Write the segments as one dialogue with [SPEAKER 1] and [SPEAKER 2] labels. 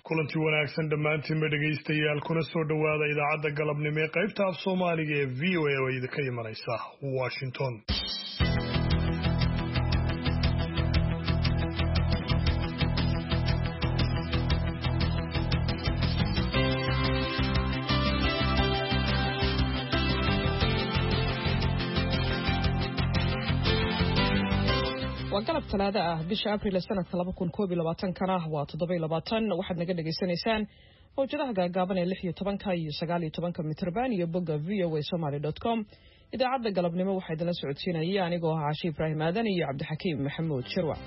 [SPEAKER 1] kulanti wanaagsan dhammaantiinba dhegaystayaal kuna soo dhowaada idaacadda galabnimo ee qaybta af Soomaaliga ee VOA oo idinka imanaysa Washington.
[SPEAKER 2] وقلب ثلاثة بش أبريل سنة 2021 كنا و27 waxaad naga dhageysanaysaan howjadaha gaaban ee 16 iyo 19 mitrban iyo bogga voasomali.com idaacadda galabnimo waxaa idin la socodsiinaya anigoo ah Caashi Ibraahim Aadan iyo Cabdixakiim Maxamuud Shirwa.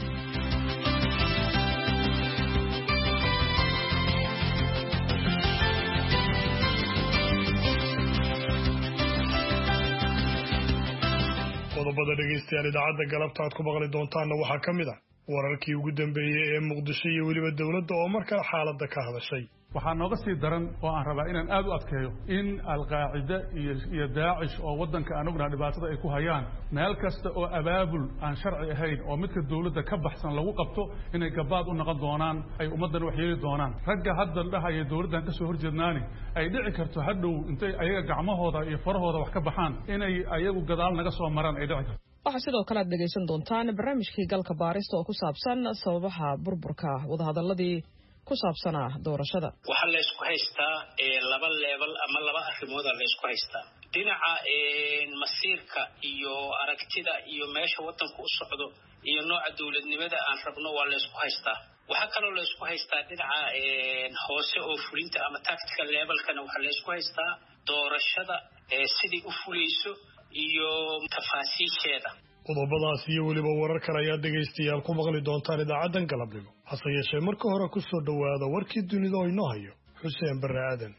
[SPEAKER 1] qodobada dhegeystayaal idaacadda galabta aad ku maqli doontaanna waxaa ka mid ah wararkii ugu dambeeyay ee Muqdisho iyo weliba dawladda oo markaa xaaladda ka hadashay.
[SPEAKER 3] waxaa nooga sii daran oo aan rabaa inaan aad u adkeeyo in al-qaacida iyo daacish oo wadanka aan ognahay dhibaatada ay ku hayaan meel kasta oo abaabul aan sharci ahayn oo midka dawladda ka baxsan lagu qabto inay gabaad u noqon doonaan ay ummadan wax yeeli doonaan ragga hadda dhahaya dawladdan ka soo horjeednaani ay dhici karto hadhow intay ayaga gacmahooda iyo farahooda wax ka baxaan inay ayagu gadaal naga soo maraan ay dhici karto.
[SPEAKER 2] waxaa sidoo kale aad dhegaysan doontaan barnaamijkii galka baarista oo ku saabsan sababaha burburka wadahadaladii ku saabsanaa doorashada.
[SPEAKER 4] waxaa la isku haystaa laba level ama laba arrimood la isku haystaa dhinaca masiirka iyo aragtida iyo meesha wadanku u socdo iyo nooca dawladnimada aan rabno waa la isku haystaa. waxaa kaloo la isku haystaa dhinaca hoose oo fulinta ama tactical levelkana waxaa la isku haystaa doorashada sidii u fulayso iyo tafaasiisheeda.
[SPEAKER 1] qodobadaas iyo weliba warar kale ayaad dhegaystayaal ku maqli doontaan idaacaddan galabnimo. hase yeeshee marka hore ku soo dhowaada warkii dunida oo inoo hayo Xuseen Barre Aadan.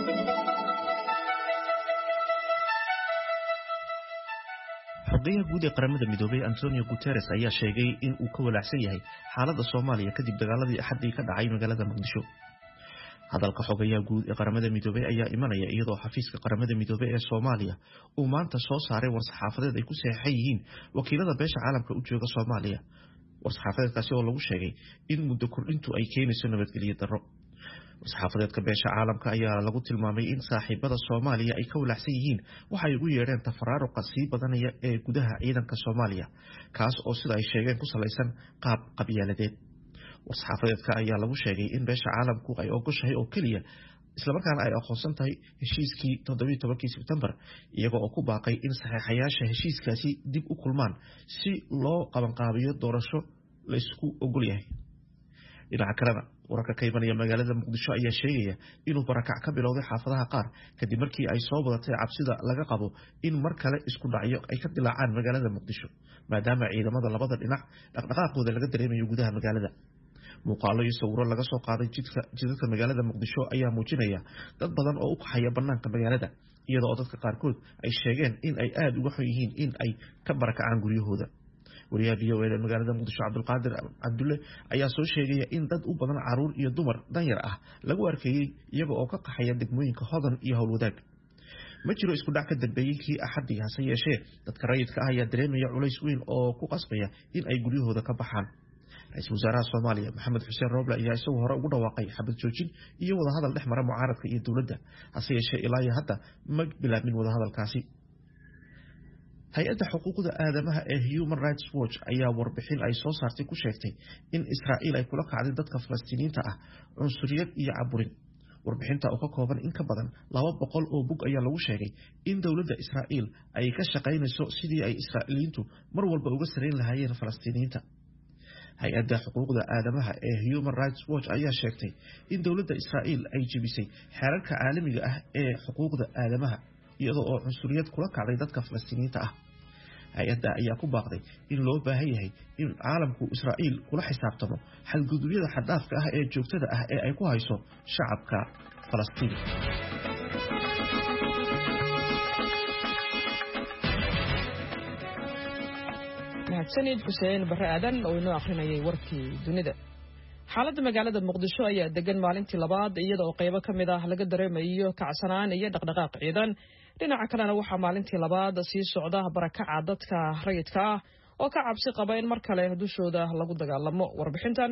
[SPEAKER 5] xogayaha guud ee qaramada midoobay Antonio Guterres ayaa sheegay in uu ka walaacsan yahay xaaladda Soomaaliya kadib dagaaladii Axaddii ka dhacay magaalada Muqdisho. hadalka xogayaha guud ee qaramada midoobay ayaa imanaya iyadoo xafiiska qaramada midoobay ee Soomaaliya uu maanta soo saaray war-saxaafadeed ay ku saxeexan yihiin wakiilada beesha caalamka u jooga Soomaaliya. war-saxaafadeedkaasi oo lagu sheegay in muddo kordhintu ay keenayso nabadgelyo darro. war-saxaafadeedka beesha caalamka ayaa lagu tilmaamay in saaxiibada Soomaaliya ay ka walaacsan yihiin waxa ay ugu yeedheen tafaraaruqa sii badanaya ee gudaha ciidanka Soomaaliya kaas oo sida ay sheegeen ku salaysan qaab qabyaaladeed. war-saxaafadeedka ayaa lagu sheegay in beesha caalamku ay ogoshahay oo keliya isla markaana ay aqoonsan tahay heshiiskii 17 Sebtembar iyaga oo ku baaqay in saxiixayaasha heshiiskaasi dib u kulmaan si loo qabanqaabiyo doorasho la isku ogol yahay. dhinaca kalena wararka ka imanaya magaalada Muqdisho ayaa sheegaya inuu barakac ka bilowday xaafadaha qaar kadib markii ay soo badatay cabsida laga qabo in mar kale isku dhacyo ay ka dilaacaan magaalada Muqdisho maadaama ciidamada labada dhinac dhaqdhaqaaqooda laga dareemayo gudaha magaalada. muuqaalo iyo sawiro laga soo qaaday jidadka magaalada Muqdisho ayaa muujinaya dad badan oo u qaxaya banaanka magaalada iyadoo dadka qaarkood ay sheegeen in ay aad uga xun yihiin in ay ka barakacaan guryahooda. wariyaha VOA ee magaalada Muqdisho Cabdulqaadir Cabdulle ayaa soo sheegaya in dad u badan caruur iyo dumar danyar ah lagu arkayay iyaga oo ka qaxaya degmooyinka Hodan iyo Howlwadaag. ma jiro isku dhac ka dambeeyay kii Axaddii hase yeeshee dadka rayidka ah ayaa dareemaya culays weyn oo ku qasbaya in ay guryahooda ka baxaan. ra'iisul wasaaraha Soomaaliya Maxamed Xuseen Roble ayaa isagoo hore ugu dhawaaqay xabad joojin iyo wada hadal dhex mara mucaaradka iyo dawladda hase yeeshee ilaa hadda ma bilaabmin wada hadalkaasi. hay-adda xuquuqda aadamaha ee Human Rights Watch ayaa warbixin ay soo saartay ku sheegtay in Israa'iil ay kula kacday dadka Falastiiniyiinta ah cunsuriyad iyo caburin. warbixinta oo ka kooban in ka badan 200 oo bug ayaa lagu sheegay in dawladda Israa'iil ay ka shaqaynayso sidii ay Israa'iiliyiintu mar walba uga sareyn lahaayeen Falastiiniyiinta. hay-adda xuquuqda aadamaha ee Human Rights Watch ayaa sheegtay in dawladda Israa'iil ay jebisay xeerarka caalamiga ah ee xuquuqda aadamaha iyadoo oo cunsuriyad kula kacday dadka Falastiiniyiinta ah. hay-adda ayaa ku baaqday in loo baahan yahay in caalamku Israa'iil kula xisaabtamo xadgudubyada xad-dhaafka ah ee joogtada ah ee ay ku hayso shacabka Falastiin.
[SPEAKER 2] mahadsanid Xuseen Barre Aadan oo inoo akhrinayay warkii dunida. xaaladda magaalada Muqdisho ayaa degan maalintii labaad iyadoo qaybo ka mid ah laga dareemayo kacsanaan iyo dhaqdhaqaaq ciidan. dhinaca kalena waxaa maalintii labaad sii socda barakaca dadka rayidka ah oo ka cabsi qaba in mar kale dushooda lagu dagaalamo. warbixintan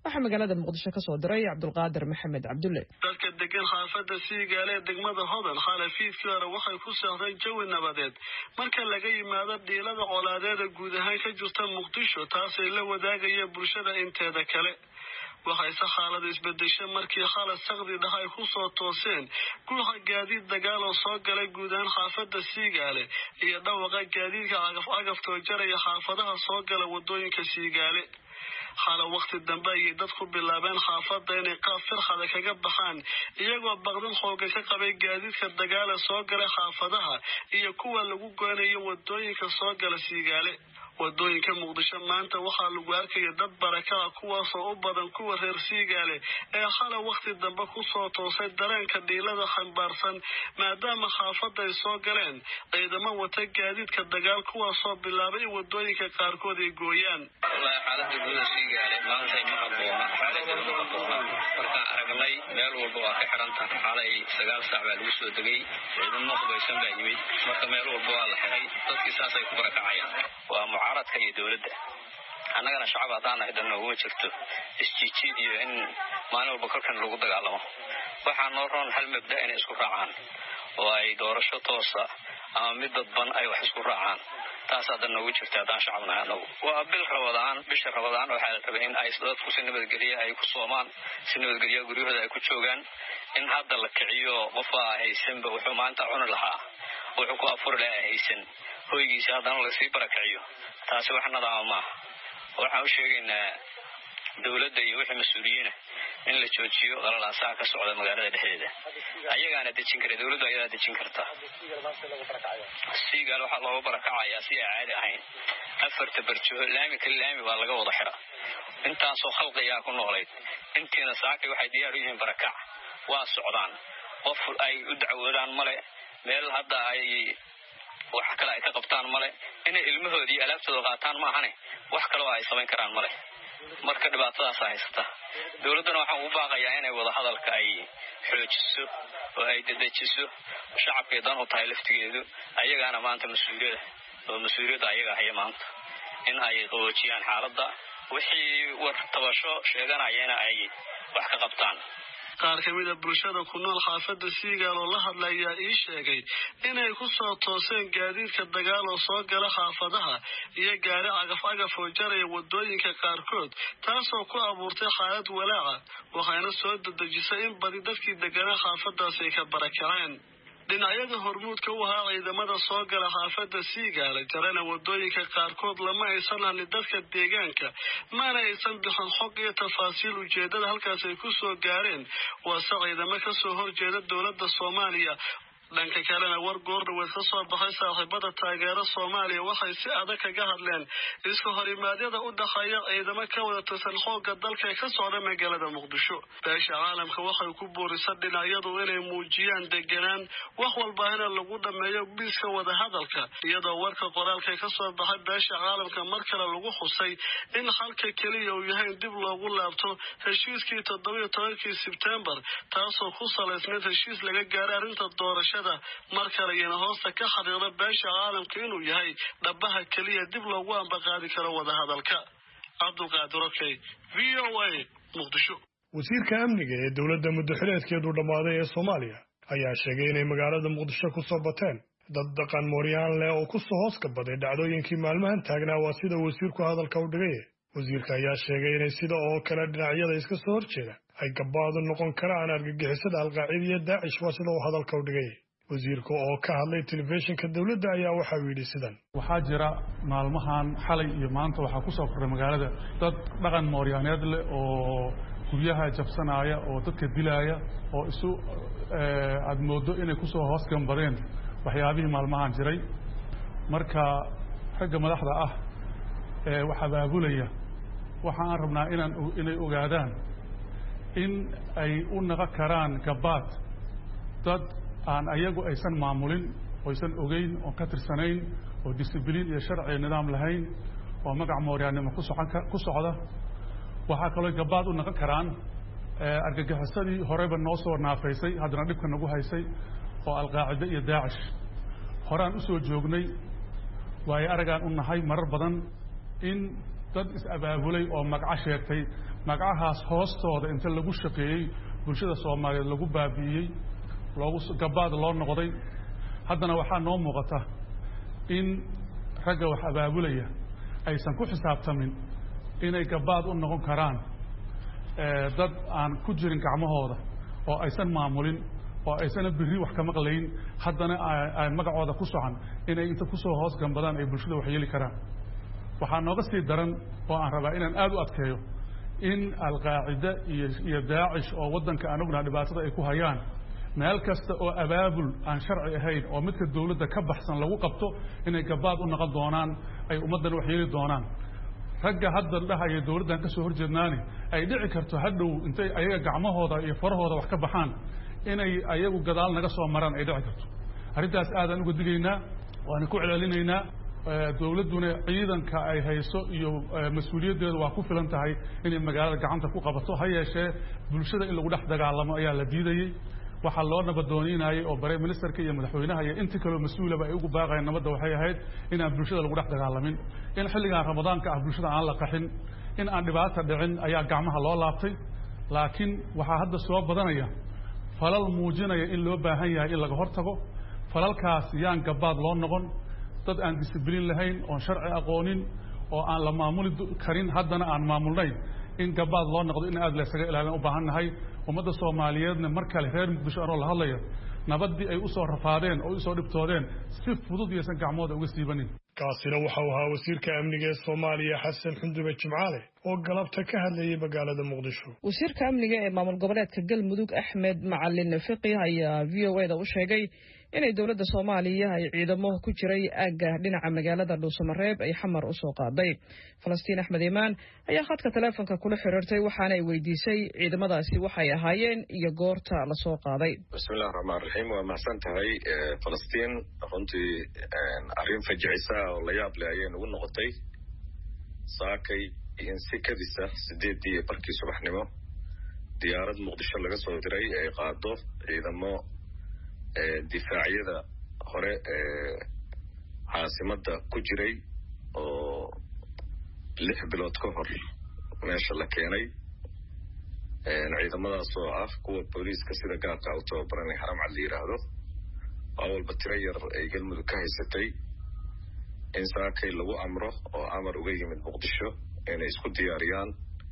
[SPEAKER 2] waxaa magaalada muqdisho ka soo diray cabdulqaadir maxamed cabdulle.
[SPEAKER 6] dadka degan xaafadda Siigaale degmada Hodan xalafiidkii hore waxay ku saaxdeen jawi nabadeed marka laga yimaado dhiilada colaadeed guud ahaan ka jirta Muqdisho taasoo la wadaagaya bulshada inteeda kale. waxay xaalada isbedeshay markii xaalad saqdi dhahay ku soo tooseen guuxa gaadiid dagaal oo soo galay guud ahaan xaafadda Siigaale iyo dhawaqa gaadiidka cagaf jaraya xaafadaha soo gala wadooyinka Siigaale. xala waqti dambe ay dadku bilaabeen xaafadda inay qaab firxada kaga baxaan iyagoo baqdan xooga ka qabay gaadiidka dagaal soo galay xaafadaha iyo kuwa lagu goonayo wadooyinka soo gala Siigaale. wadooyinka Muqdisho maanta waxaa lagu arkay dad baraka kuwaas oo u badan kuwa reer Siigaale ee xala waqti dambe ku soo toosay dareenka dhiilada xambaarsan maadaama xaafadda ay soo galeen ciidamo wata gaadiidka dagaal kuwaas oo bilaabay wadooyinka qaarkood ay gooyaan.
[SPEAKER 4] xaaladda guud Siigaale maanta ma habboona marka aragnay meel walba waa ka xirantaa xalay 9 saac baa lagu soo degay ciidamo qubaysan baa yimid marka meel walba waa la xiray dadkii saasay ku barakacayaan. waa mucaaradka iyo dawladda annagana shacab hadaan ahay dan ugu jirto isjiijid iyo in maalin walba korkan lagu dagaalamo waxaan noo roon hal mabda inay isku raacaan oo ay doorasho toosa ama mid dadban ay wax isku raacaan taas hadaan ugu jirto hadaan shacabnahay anagu. waa bil bisha Ramadaan waxaa la rabay in ay dadku si nabadgelyo ay ku soomaan si nabadgelyo guriyahooda ay ku joogaan in hadda la kiciyo qofa haysanba wuxuu maanta cuni lahaa wuxuu ku afur lahaa haysan hoygiisa haddana la sii barakiciyo taasi wax nadaam ma waxaan u sheegaynaa dawladda iyo wixii mas'uuliyiin in la joojiyo qalalaasa ka socda magaalada dhexdeeda ayagaana dejin kara dawladdu ayadaa dejin karta. Siigaale waxa loo barakacayaa si caadi ahayn afarta barjo laami waa laga wada xira intaasoo khalqiga ku noolayd intiina saaki waxay diyaar u yihiin barakac waa socdaan qof ay u dacwoodaan male meel hadda ay wax kale ay ka qabtaan male inay ilmahoodii alaabtooda qaataan ma ahane wax kale oo ay samayn karaan male marka dhibaatadaas haysata. dawladduna waxaan u baaqayaa inay wada hadalka ay xoojiso oo ay dedejiso shacabka dan u tahay laftigeedu ayagaana maanta mas'uuliyadda ayaga haya maanta in ay qaboojiyaan xaaladda wixii war tabasho sheeganayana ay wax ka qabtaan.
[SPEAKER 6] qaar kamid ah bulshada ku nool xaafadda Siigaale oo la hadlaya ii sheegay inay ku soo tooseen gaadiidka dagaal oo soo gala xaafadaha iyo gaari cagaf oo jaraya wadooyinka qaarkood taasoo ku abuurtay xaalad walaac waxayna soo dadajisay in badi dadkii deganaa xaafadaas ay ka barakaceen. dhinacyada hormuudka u ahaa ciidamada soo gala xaafadda Siigaale jarana wadooyinka qaarkood lama aysan hadlin dadka deegaanka mana aysan bixin xog iyo tafaasiil ujeedada halkaas ay ku soo gaareen waa ciidamo ka soo horjeeda dawladda Soomaaliya. dhanka kalena war goordhaweed ka soo baxay saaxiibada taageera Soomaaliya waxay si adag kaga hadleen isku horimaadyada u dhaxeeya ciidamo ka wada tirsan xoogga dalka ka socda magaalada Muqdisho. beesha caalamka waxay ku boorisay dhinacyadu inay muujiyaan deganaan wax walba in lagu dhameeyo biiska wada hadalka iyadoo warka qoraalka ka soo baxay beesha caalamka markale lagu xusay in halka kaliya uu yahay dib loogu laabto heshiiskii 17 Sebtembar taasoo ku salaysnayd heshiis laga gaaray arrinta doorashada markale iyana hoosta ka xariiqda beesha caalamka inuu yahay dhabaha kaliya dib loogu ambaqaadi karo wada hadalka. Cabdulqaadir VOA Muqdisho.
[SPEAKER 1] wasiirka amniga ee dawladda muddaxileedkeedu dhammaaday ee Soomaaliya ayaa sheegay inay magaalada Muqdisho ku soo bateen dad dhaqan mooryaan leh oo ku soo hoos ka baday dhacdooyinkii maalmahan taagnaa waa sida wasiirku hadalka u dhigay. wasiirka ayaa sheegay inay sida oo kale dhinacyada iska soo horjeeda ay gabaado noqon karaan argagixisada Al-Qaacida iyo Daacish waa sida uu hadalka u dhigay. wasiirka oo ka hadlay telefishinka dawladda ayaa waxa uu yidhi sidan:
[SPEAKER 3] waxaa jira maalmahan xalay iyo maanta waxaa ku soo koray magaalada dad dhaqan mooryaaneed leh oo guryaha jabsanaya oo dadka dilaya oo isu aad moodo inay ku soo hoos gambadeen waxyaabihii maalmahan jiray. marka ragga madaxda ah waxa abaabulaya waxaan rabnaa inay ogaadaan in ay u naqo karaan gabaad dad aan ayagu aysan maamulin oo aysan ogeyn oo ka tirsanayn oo discipliin iyo sharci nidaam lahayn oo magac mooryaannimo ku socda. waxaa kaloo gabaad u naqon karaan argagixisadii horeyba noo soo naafaysay haddana dhibka nagu haysay oo Al-Qaacida iyo Daacish horaan u soo joognay waayo aragaan u nahay marar badan in dad is-abaabulay oo magaco sheegtay magacahaas hoostooda inta lagu shaqeeyey bulshada Soomaaliyeed lagu baabi'iyey gabaad loo noqday haddana waxaa noo muuqata in ragga wax abaabulaya aysan ku xisaabtamin inay gabaad u noqon karaan dad aan ku jirin gacmahooda oo aysan maamulin oo aysan birri wax ka maqlayn haddana ay magacooda ku socon inay inta ku soo hoos gambadaan ay bulshada wax yeeli karaan waxaa nooga sii daran oo aan rabaa inaan aad u adkeeyo in al-qaacida iyo daacish oo waddanka anugna dhibaatada ay ku hayaan meel kasta oo abaabul aan sharci ahayn oo midka dawladda ka baxsan lagu qabto inay gabaad u noqon doonaan ay ummaddan wax yeeli doonaan ragga hadda dhahaya dawladdan ka soo horjeednaani ay dhici karto hadhow intay ayaga gacmahooda iyo farahooda wax ka baxaan inay ayagu gadaal naga soo maraan ay dhici karto arrintaas aadaan uga digaynaa waana ku celcelinaynaa dawladduna ciidanka ay hayso iyo mas-uuliyaddeedu waa ku filan tahay inay magaalada gacanta ku qabato ha yeeshee bulshada in lagu dhex dagaalamo ayaa la diidayey waxaa loo nabadooniinayay oo bare ministerka iyo madaxweynaha iyo intii kaloo mas-uulaba ay ugu baaqayeen nabadda waxay ahayd inaan bulshada lagu dhex dagaalamin in xilligan ramadaanka ah bulshada aan la qaxin in aan dhibaata dhicin ayaa gacmaha loo laabtay laakiin waxaa hadda soo badanaya falal muujinaya in loo baahan yahay in laga hortago falalkaas yaan gabaad loo noqon dad aan discibliin lahayn oon sharci aqoonin oo aan la maamuli karin haddana aan maamulnayn in gabaad loo noqdo in aad laysaga ilaalin u baahannahay ummadda Soomaaliyeedna mar kale reer Muqdisho anoo la hadlayo nabaddii ay u soo rafaadeen oo u soo dhibtoodeen si fudud yeesan gacmooda uga siibanin
[SPEAKER 1] kaasina waxa uu ahaa wasiirka amniga ee Soomaaliya Xasan Xundube Jimcaale oo galabta ka hadlayay magaalada Muqdisho
[SPEAKER 2] wasiirka amniga ee maamul goboleedka Galmudug Axmed Macalin Fiqi ayaa VOA-da u sheegay inay dawladda Soomaaliya ay ciidamo ku jiray aaga dhinaca magaalada Dhuusamareeb ay xamar u soo qaaday Falastiin Axmed Imaan ayaa khadka telefoonka kula xiriirtay waxaana ay weydiisay ciidamadaasi waxay ahaayeen iyo goorta la soo qaaday
[SPEAKER 7] bismillaahir rahmaanir rahiim waa mahsan tahay Falastiin runtii arrin fajicisa oo la yaab leh ayay ugu noqotay saakay in si kadisa 8 barkii subaxnimo diyaarad Muqdisho laga soo diray ay qaado ciidamo difaaciyada hore caasimada ku jiray oo 6 bilood ka hor meesha la keenay ciidamadaas oo ah kuwa booliiska sida gaarka u tababaranay Haram Cali yiraahdo awalba tiro yar ay Galmudug ka haysatay in saakay lagu amro oo amar uga yimid Muqdisho inay isku diyaariyaan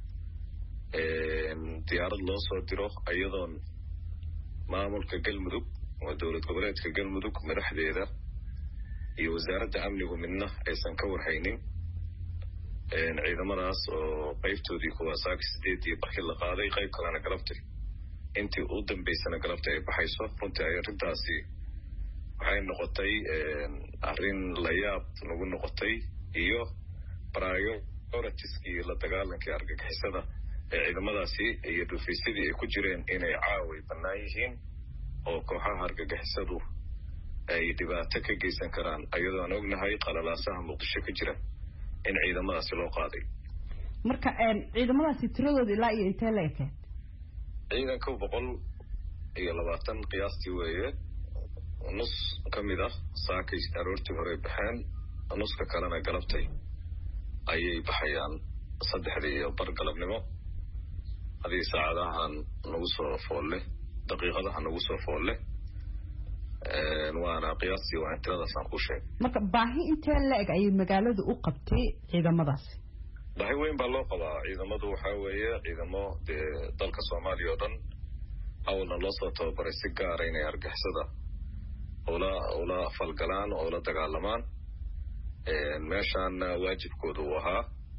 [SPEAKER 7] diyaarad loo soo diro ayadoon maamulka Galmudug waa dawlad goboleedka Galmudug madaxdeeda iyo wasaaradda amnigu midna aysan ka warhaynin ciidamadaas oo qaybtoodii kuwa saakay 8 barkii la qaaday qayb kalena galabtay intii u dambeysana galabtay ay baxayso runtii ay arrintaasi waxay noqotay arrin la yaab nagu noqotay iyo prioritieskii la dagaalankii argagixisada ciidamadaasi iyo dhufiisadii ay ku jireen inay caaway bannaan yihiin oo kooxaha argagixisadu ay dhibaato ka geysan karaan ayadoo aan ognahay qalalaasaha Muqdisho ka jira in ciidamadaasi loo qaaday
[SPEAKER 8] marka ciidamadaasi tiradooda ilaa iyo intee la ekeed
[SPEAKER 7] ciidanka 120 qiyaastii weeye nus kamid ah saakay aroortii hore baxeen nuska kalena galabtay ayay baxayaan 3 galabnimo hadii saacadahan nagu soo foolle daqiiqadaha nagu soo foolle waana qiyaastii waa tiradaas aan ku sheegay
[SPEAKER 8] marka baahi intee la eg ay magaaladu u qabtay ciidamadaasi
[SPEAKER 7] baahi weyn baa loo qabaa ciidamadu waxa weeye ciidamo dalka Soomaaliya oo dhan awalna loo soo tababaray si gaar ah inay argixisada ola falgalaan oo la dagaalamaan meeshaan waajibkoodu uu ahaa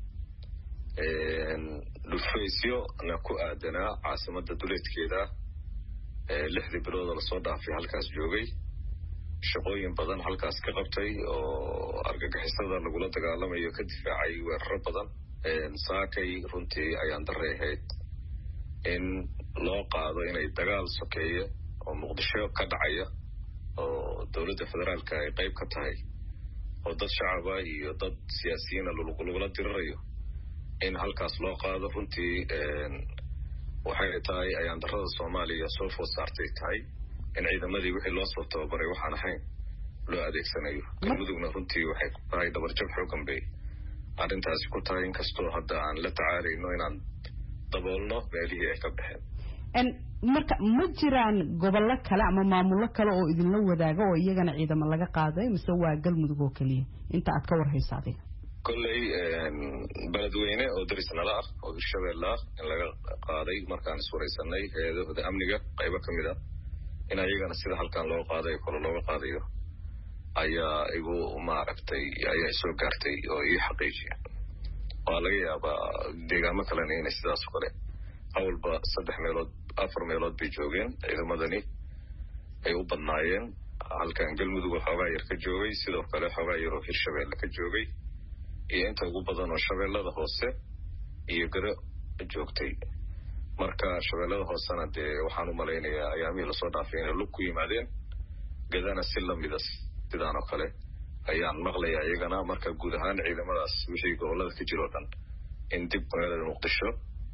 [SPEAKER 7] dhufaysyo na ku aadanaa caasimada duleedkeeda 6 bilood la soo dhaafay halkaas joogay shaqooyin badan halkaas ka qabtay oo argagixisada lagula dagaalamayo ka difaacay weerar badan saakay runtii ayaan dareehayd in loo qaado inay dagaal sokeeye oo Muqdisho ka dhacaya oo dawladda federaalka ay qayb ka tahay oo dad shacab iyo dad siyaasiyiin lagula dirirayo in halkaas loo qaado runtii waxay tahay ayaan darada Soomaaliya soo food saartay tahay in ciidamadii wixii loo soo tababaray waxaan ahayn loo adeegsanayo Galmudugna runtii waxay tahay dabar jab xoogan bay arrintaasi ku tahay inkastoo hadda aan la tacaalayno inaan daboolno meelihii ay ka baxeen.
[SPEAKER 8] marka ma jiraan gobollo kale ama maamullo kale oo idinla wadaaga oo iyagana ciidamo laga qaaday mise waa galmudug oo keliya inta aad ka warhaysa adiga?
[SPEAKER 7] kolley beledweyne oo darisnala ah oo hirshabeelle ah in laga qaaday markaan iswaraysanay hay-adahooda amniga qaybo ka mid ah in ayagana sida halkan loo qaaday kole looga qaadayo ayaa igu maaragtay ayaa soo gaartay oo ii xaqiijiya. waa laga yaabaa deegaamo kalena inay sidaas oo kale hawlba 3 meelood 4 meelood bay joogeen ciidamadani ay u badnaayeen. halkan galmudug xoogaa yar ka joogay, sidoo kale xoogaa yar oo hirshabeelle ka joogay, iyo inta ugu badan oo shabeellada hoose iyo garo joogtay. marka shabeellada hoosena dee waxaan u malaynayaa ayaamihii lasoo dhaafay inay lug ku yimaadeen, gadana si lamida sidaan oo kale ayaan maqlayaa iyagana. marka guud ahaan ciidamadaas wixii gobollada ka jiro dhan in dib magaalada muqdisho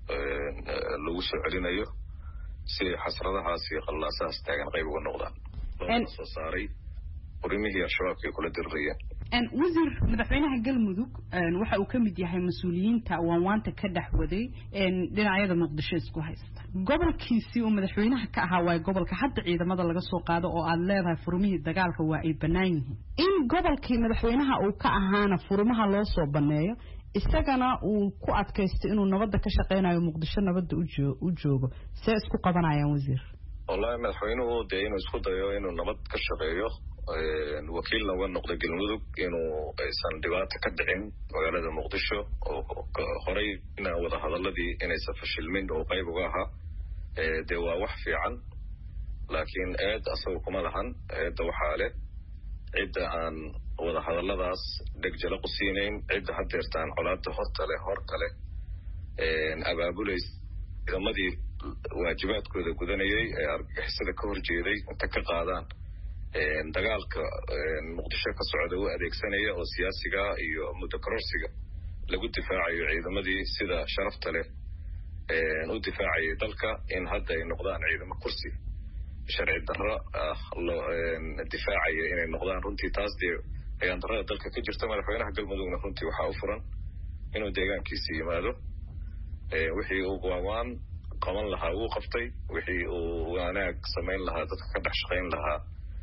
[SPEAKER 7] lagu soo celinayo si xasradahaas iyo qallaasahaas taagan qayb uga noqdaan. loo soo saaray urimihii al-shabaabka ay kula dirirayeen.
[SPEAKER 8] wasiir, madaxweynaha galmudug waxa uu ka mid yahay mas-uuliyiinta waanwaanta ka dhex waday dhinacyada muqdisho isku haysta. gobolkiisii uu madaxweynaha ka ahaa waa gobolka hadda ciidamada laga soo qaado oo aad leedahay furumihii dagaalka waa ay bannaan yihiin. in gobolkii madaxweynaha uu ka ahaana furumaha loo soo banneeyo, isagana uu ku adkaysto inuu nabadda ka shaqaynayo muqdisho nabadda u joogo, see isku qabanayaan wasiir?
[SPEAKER 7] wallahi madaxweynuhu dee inuu isku dayo inuu nabad ka shaqeeyo, wakiilna uga noqda galmudug inuu aysan dhibaato ka dhicin magaalada muqdisho, oo horeyna wada hadaladii inaysan fashilmin oo qayb uga ahaa, dee waa wax fiican. laakiin eed asaga kuma lahan. eedda waxaa leh cidda aan wada hadalladaas dhegjala qusiinayn, cidda hadeertaan colaada hor kale abaabulays ciidamadii waajibaadkooda gudanayay ee argagixisada ka horjeeday inta ka qaadaan dagaalka muqdisho ka socda u adeegsanaya oo siyaasiga iyo muddo kororsiga lagu difaacayo ciidamadii sida sharafta leh u difaacayay dalka, in hadda ay noqdaan ciidamo kursi sharci darro difaacaya inay noqdaan. runtii taas dee ayaan darrada dalka ka jirta. madaxweynaha galmudugna runtii waxaa u furan inuu deegaankiisi yimaado, wixii uu waawaan qaban lahaa wuu qabtay, wixii uu wanaag samayn lahaa dadka ka dhex shaqayn lahaa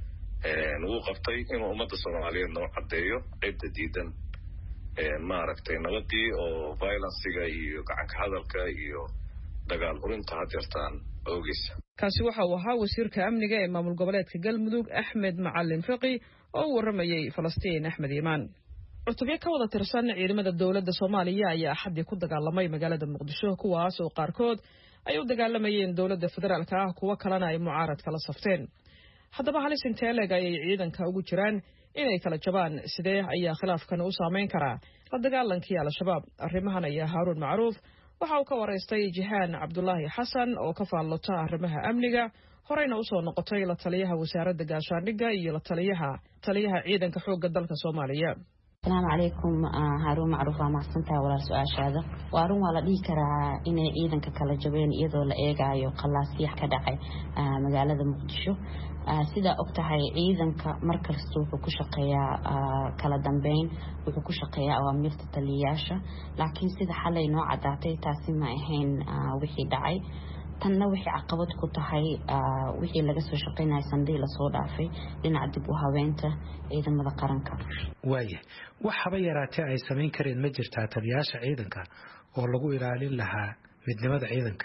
[SPEAKER 7] wuu qabtay. inuu ummadda soomaaliyeed noo caddeeyo cidda diidan maaragtay nabadii oo violenciga iyo gacanka hadalka iyo dagaal hurinta hadeertaan oogeysa.
[SPEAKER 2] kaasi waxa uu ahaa wasiirka amniga ee maamul goboleedka galmudug Axmed Macalin Fiqi oo waramayay Falastiin Axmed Iimaan. cutubyo ka wada tirsan ciidamada dawladda Soomaaliya ayaa xaddi ku dagaalamay magaalada Muqdisho, kuwaas oo qaarkood ay u dagaalamayeen dawladda federaalka ah, kuwa kalena ay mucaarad kala safteen. haddaba halis intee leeg ayay ciidanka ugu jiraan inay kala jabaan? sidee ayaa khilaafkan u saameyn karaa la dagaalankii al-shabaab? arrimahan ayaa Haaruun Macruuf waxa uu ka waraystay Jihaan Cabdullaahi Xasan oo ka faallota arrimaha amniga, horeyna u soo noqotay la taliyaha wasaaradda gaashaandhigga iyo la taliyaha ciidanka xoogga dalka Soomaaliya.
[SPEAKER 9] السلام عليكم هارون معروف ومحسنتها ولا سؤال هذا وارون ولا دي كرا إن إيدن كلا جبين إيدو لإيجا يقلاسيح كدعي مجال مقدشو سيدا أكتحي إيدن كمركز سوق وكشقيا كلا دنبين وكشقيا أوامر تلياشة، لكن سيدا حالي نوع عداتي تاسمة إهين وحي دعي tanna wixii caqabad ku tahay wixii laga soo shaqeynay sandii la soo dhaafay dhinaca dib u habeenta ciidamada qaranka.
[SPEAKER 10] waaye waxaba yaraatee ay sameyn kareen ma jirtaa taliyaasha ciidanka oo lagu ilaalin lahaa midnimada ciidanka?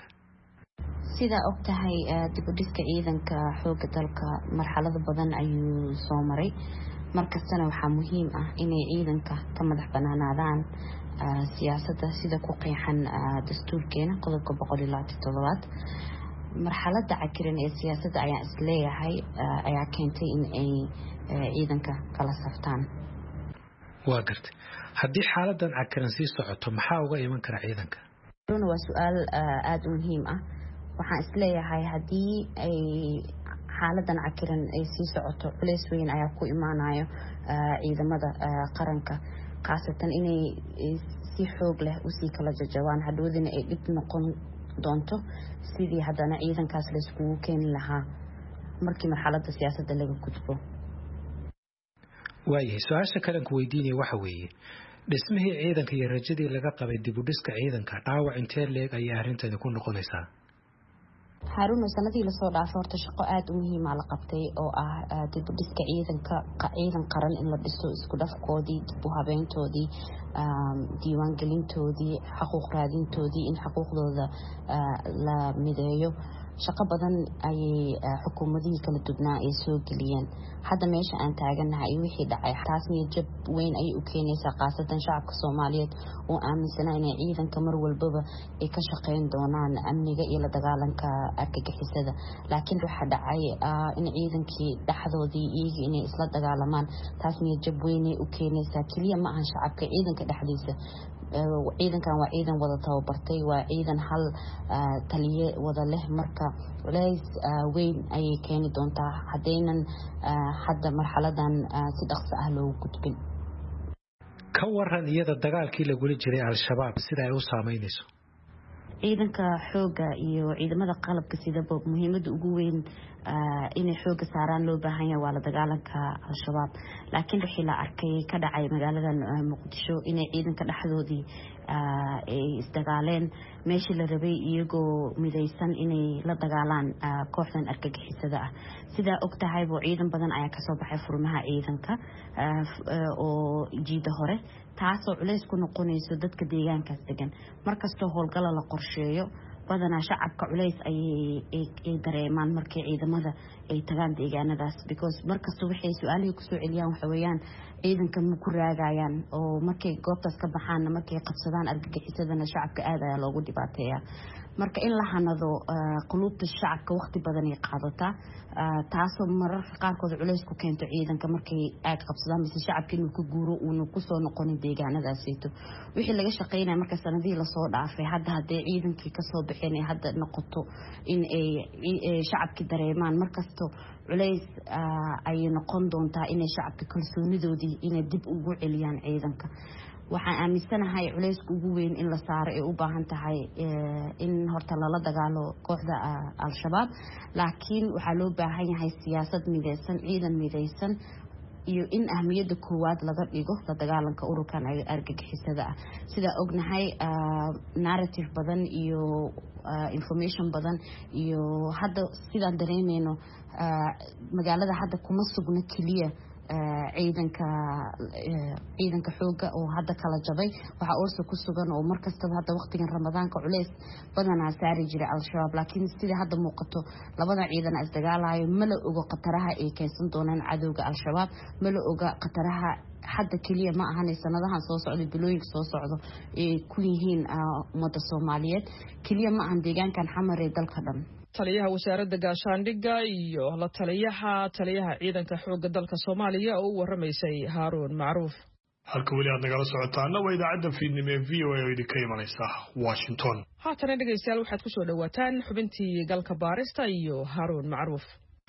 [SPEAKER 9] sida og tahay dib u dhiska ciidanka xoogga dalka marxalado badan ayuu soo maray, markastana waxaa muhiim ah inay ciidanka ka madax banaanaadaan siyaasadda sida ku qeexan dastuurkeena qodobka 127. marxaladda cakiran ee siyaasadda ayaa isleeyahay ayaa keentay in ay ciidanka kala saftaan.
[SPEAKER 10] waa gartay. haddii xaaladan cakiran sii socoto maxaa uga iman kara ciidanka?
[SPEAKER 9] waa su'aal aad u muhiim ah. waxaan isleeyahay haddii ay xaaladan cakiran ay sii socoto culays weyn ayaa ku imaanayo ciidamada qaranka, khaasatan inay si xoog leh usii kala jajabaan, hadhoodina ay dhib noqon doonto sidii haddana ciidankaas la iskugu keeni lahaa markii marxaladda siyaasadda laga gudbo.
[SPEAKER 10] waayahay, su-aasha kalanku weydiinaya waxa weeye dhismihii ciidanka iyo rajadii laga qabay dib u dhiska ciidanka dhaawac intee leeg ayay arrintani ku noqonaysaa?
[SPEAKER 9] Harun sanadii lasoo dhaafay horta shaqo aad u muhiim ah la qabtay oo ah dib u dhiska ciidan qaran in la dhiso isku dhafkoodii dib u habeyntoodii diiwaan gelintoodii xuquuq raadintoodii in xuquuqdooda la mideeyo shaqo badan ayay xukuumadihii kala duwanaa ay soo geliyeen hadda meesha aan taaganahay wixii dhacay taas niyad jab weyn ayay u keenaysaa qaasatan shacabka Soomaaliyeed oo aaminsanaa in ciidanka mar walbaba ay ka shaqeyn doonaan amniga iyo la dagaalanka argagixisada laakiin waxa dhacay in ciidankii dhaxdoodii iyaga inay isla dagaalamaan taas niyad jab weyn ay u keenaysaa kaliya ma ahan shacabka ciidanka dhexdiisa ciidankan waa ciidan wada tababartay waa ciidan hal taliye wada leh marka culays weyn ayay keeni doontaa hadaynan hadda marxaladan si dhaqso ah loo gudbin.
[SPEAKER 10] ka waran iyada dagaalkii lagula jiray al-shabaab sida ay u saameynayso
[SPEAKER 9] ciidanka xooga iyo ciidamada qalabka sida muhiimada ugu weyn inay xooga saaraan loo baahan yahay waa la dagaalanka al-shabaab laakiin wixii la arkay ka dhacay magaalada Muqdisho inay ciidanka dhaxdoodii ay isdagaaleen meeshii la rabay iyagoo midaysan inay la dagaalaan kooxdan argagixisada ah sida og tahay boo ciidan badan ayaa ka soo baxay furmaha ciidanka oo jiida hore taasoo culays ku noqonayso dadka deegaankaas degan markastoo howlgala la qorsheeyo badana shacabka culays ay dareemaan markay ciidamada ay tagaan deegaanadaas because markasta waxay su'aalaha ku soo celiyaan waxa weeyaan ciidanka ma ku raagayaan oo markay goobtaas ka baxaan markay qabsadaan argagixisadana shacabka aad ayaa loogu dhibaateeyaa marka in la hanado qulubta shacabka waqti badan ay qaadataa taasoo mararka qaarkood culays ku keento ciidanka markay aad qabsadaan mise shacabka inuu ku guuro uu ku soo noqonin deegaanadaasito wixii laga shaqeynaa marka sanadii la soo dhaafay hadda ciidankii ka soo baxeen ay hadda noqoto in ay shacabka dareemaan markasto culays ay noqon doontaa inay shacabka kalsoonidoodii inay dib ugu celiyaan ciidanka waxaan aaminsanahay culayska ugu weyn in la saaro ay u baahan tahay in horta lala dagaalo kooxda al-shabaab laakiin waxaa loo baahan yahay siyaasad midaysan ciidan midaysan iyo in ahmiyada koowaad laga dhigo la dagaalanka ururkan argagixisada ah sida ognahay narrative badan iyo information badan iyo hadda sidaan dareemayno magaalada hadda kuma sugna kaliya ciidanka xooga oo hadda kala jabay waxa oo ku sugan oo markastaba hadda waqtigan ramadaanka culays badanaa saari jiray al-shabaab laakiin sida hadda muuqato labada ciidan is dagaalayo ma la oga qataraha ay keensan doonaan cadowga al-shabaab ma la oga qataraha hadda kaliya ma ahan sanadahan soo socdo bilooyinka soo socdo ee ku yihiin ummadda Soomaaliyeed kaliya ma ahan deegaankan xamar ee dalka dhan
[SPEAKER 2] taliyaha wasaaradda gaashaandhigga iyo la taliyaha ciidanka xoogga dalka Soomaaliya oo u waramaysay Haroon Macruuf
[SPEAKER 1] halka weli aad nagala socotaana waa idaacadda fiidnimo ee VOA oo idinka imanaysa Washington
[SPEAKER 2] haatan dhegeystayaal waxaad ku soo dhawaataan xubintii galka baarista iyo Haroon Macruuf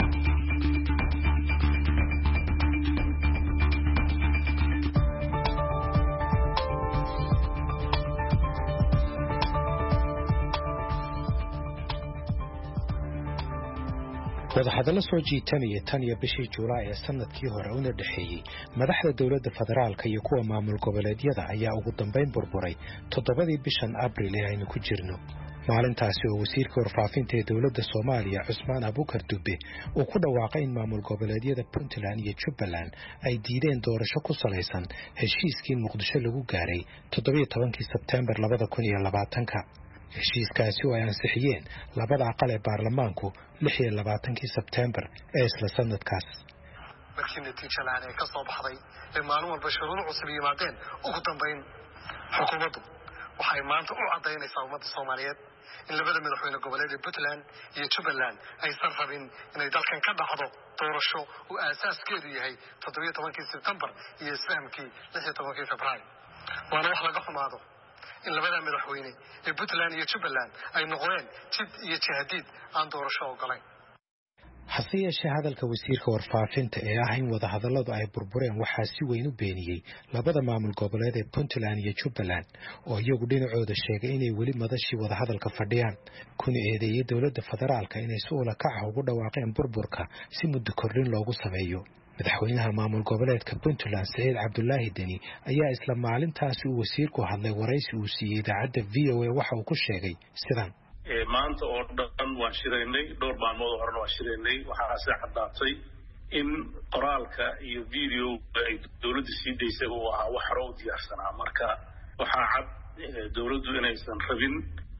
[SPEAKER 10] wadahadallo soo jiitanaya tan iyo bishii Juulaay ee sanadkii hore una dhaxeeyay madaxda dawladda federaalka iyo kuwa maamul goboleedyada ayaa ugu dambeyn burburay 7 bishan Abriil ee aynu ku jirno maalintaasi oo wasiirka warfaafinta ee dawladda Soomaaliya Cusmaan Abuukar Dube uu ku dhawaaqay in maamul goboleedyada Puntland iyo Jubbaland ay diideen doorasho ku salaysan heshiiskii Muqdisho lagu gaaray 17 Sebtembar 2020 heshiiskaasi oo ay ansixiyeen labada aqal ee baarlamaanku 26 Sebtembar ee isla sanadkaas
[SPEAKER 11] markii natiijada ay ka soo baxday ee maalin walba shuruudo cusub yimaadeen ugu dambeyn xukuumaddu waxay maanta u cadeynaysaa ummadda Soomaaliyeed in labada madaxweyne goboleed Puntland iyo Jubbaland ay sarfabin inay dalkan ka dhacdo doorasho uu aasaskeedu yahay 17 Sebtembar iyo isfahamkii 16 February waana wax laga xumaado in labada madaxweyne ee Puntland iyo Jubbaland ay noqdeen jid iyo jahadiid aan doorasho ogolayn
[SPEAKER 10] hase yeeshee hadalka wasiirka warfaafinta ee ah in wadahadalladu ay burbureen waxaa si weyn u beeniyey labada maamul goboleed ee Puntland iyo Jubbaland oo iyagu dhinacooda sheegay inay weli madashii wadahadalka fadhiyaan kuna eedeeyay dawladda federaalka inay si ula kac ugu dhawaaqeen burburka si muddo kordhin loogu sameeyo madaxweynaha maamul goboleedka Puntland Saciid Cabdullaahi Deni ayaa isla maalintaasi uu wasiirku hadlay waraysi uu siiyey idaacadda VOA waxa uu ku sheegay sidan
[SPEAKER 12] maanta oo dhan waan shiraynay dhowr maalmood horena waan shiraynay waxaa si caddaatay in qoraalka iyo video ay dawladdu sii daysay uu ahaa wax hore u diyaarsanaa marka waxaa cad dawladdu inaysan rabin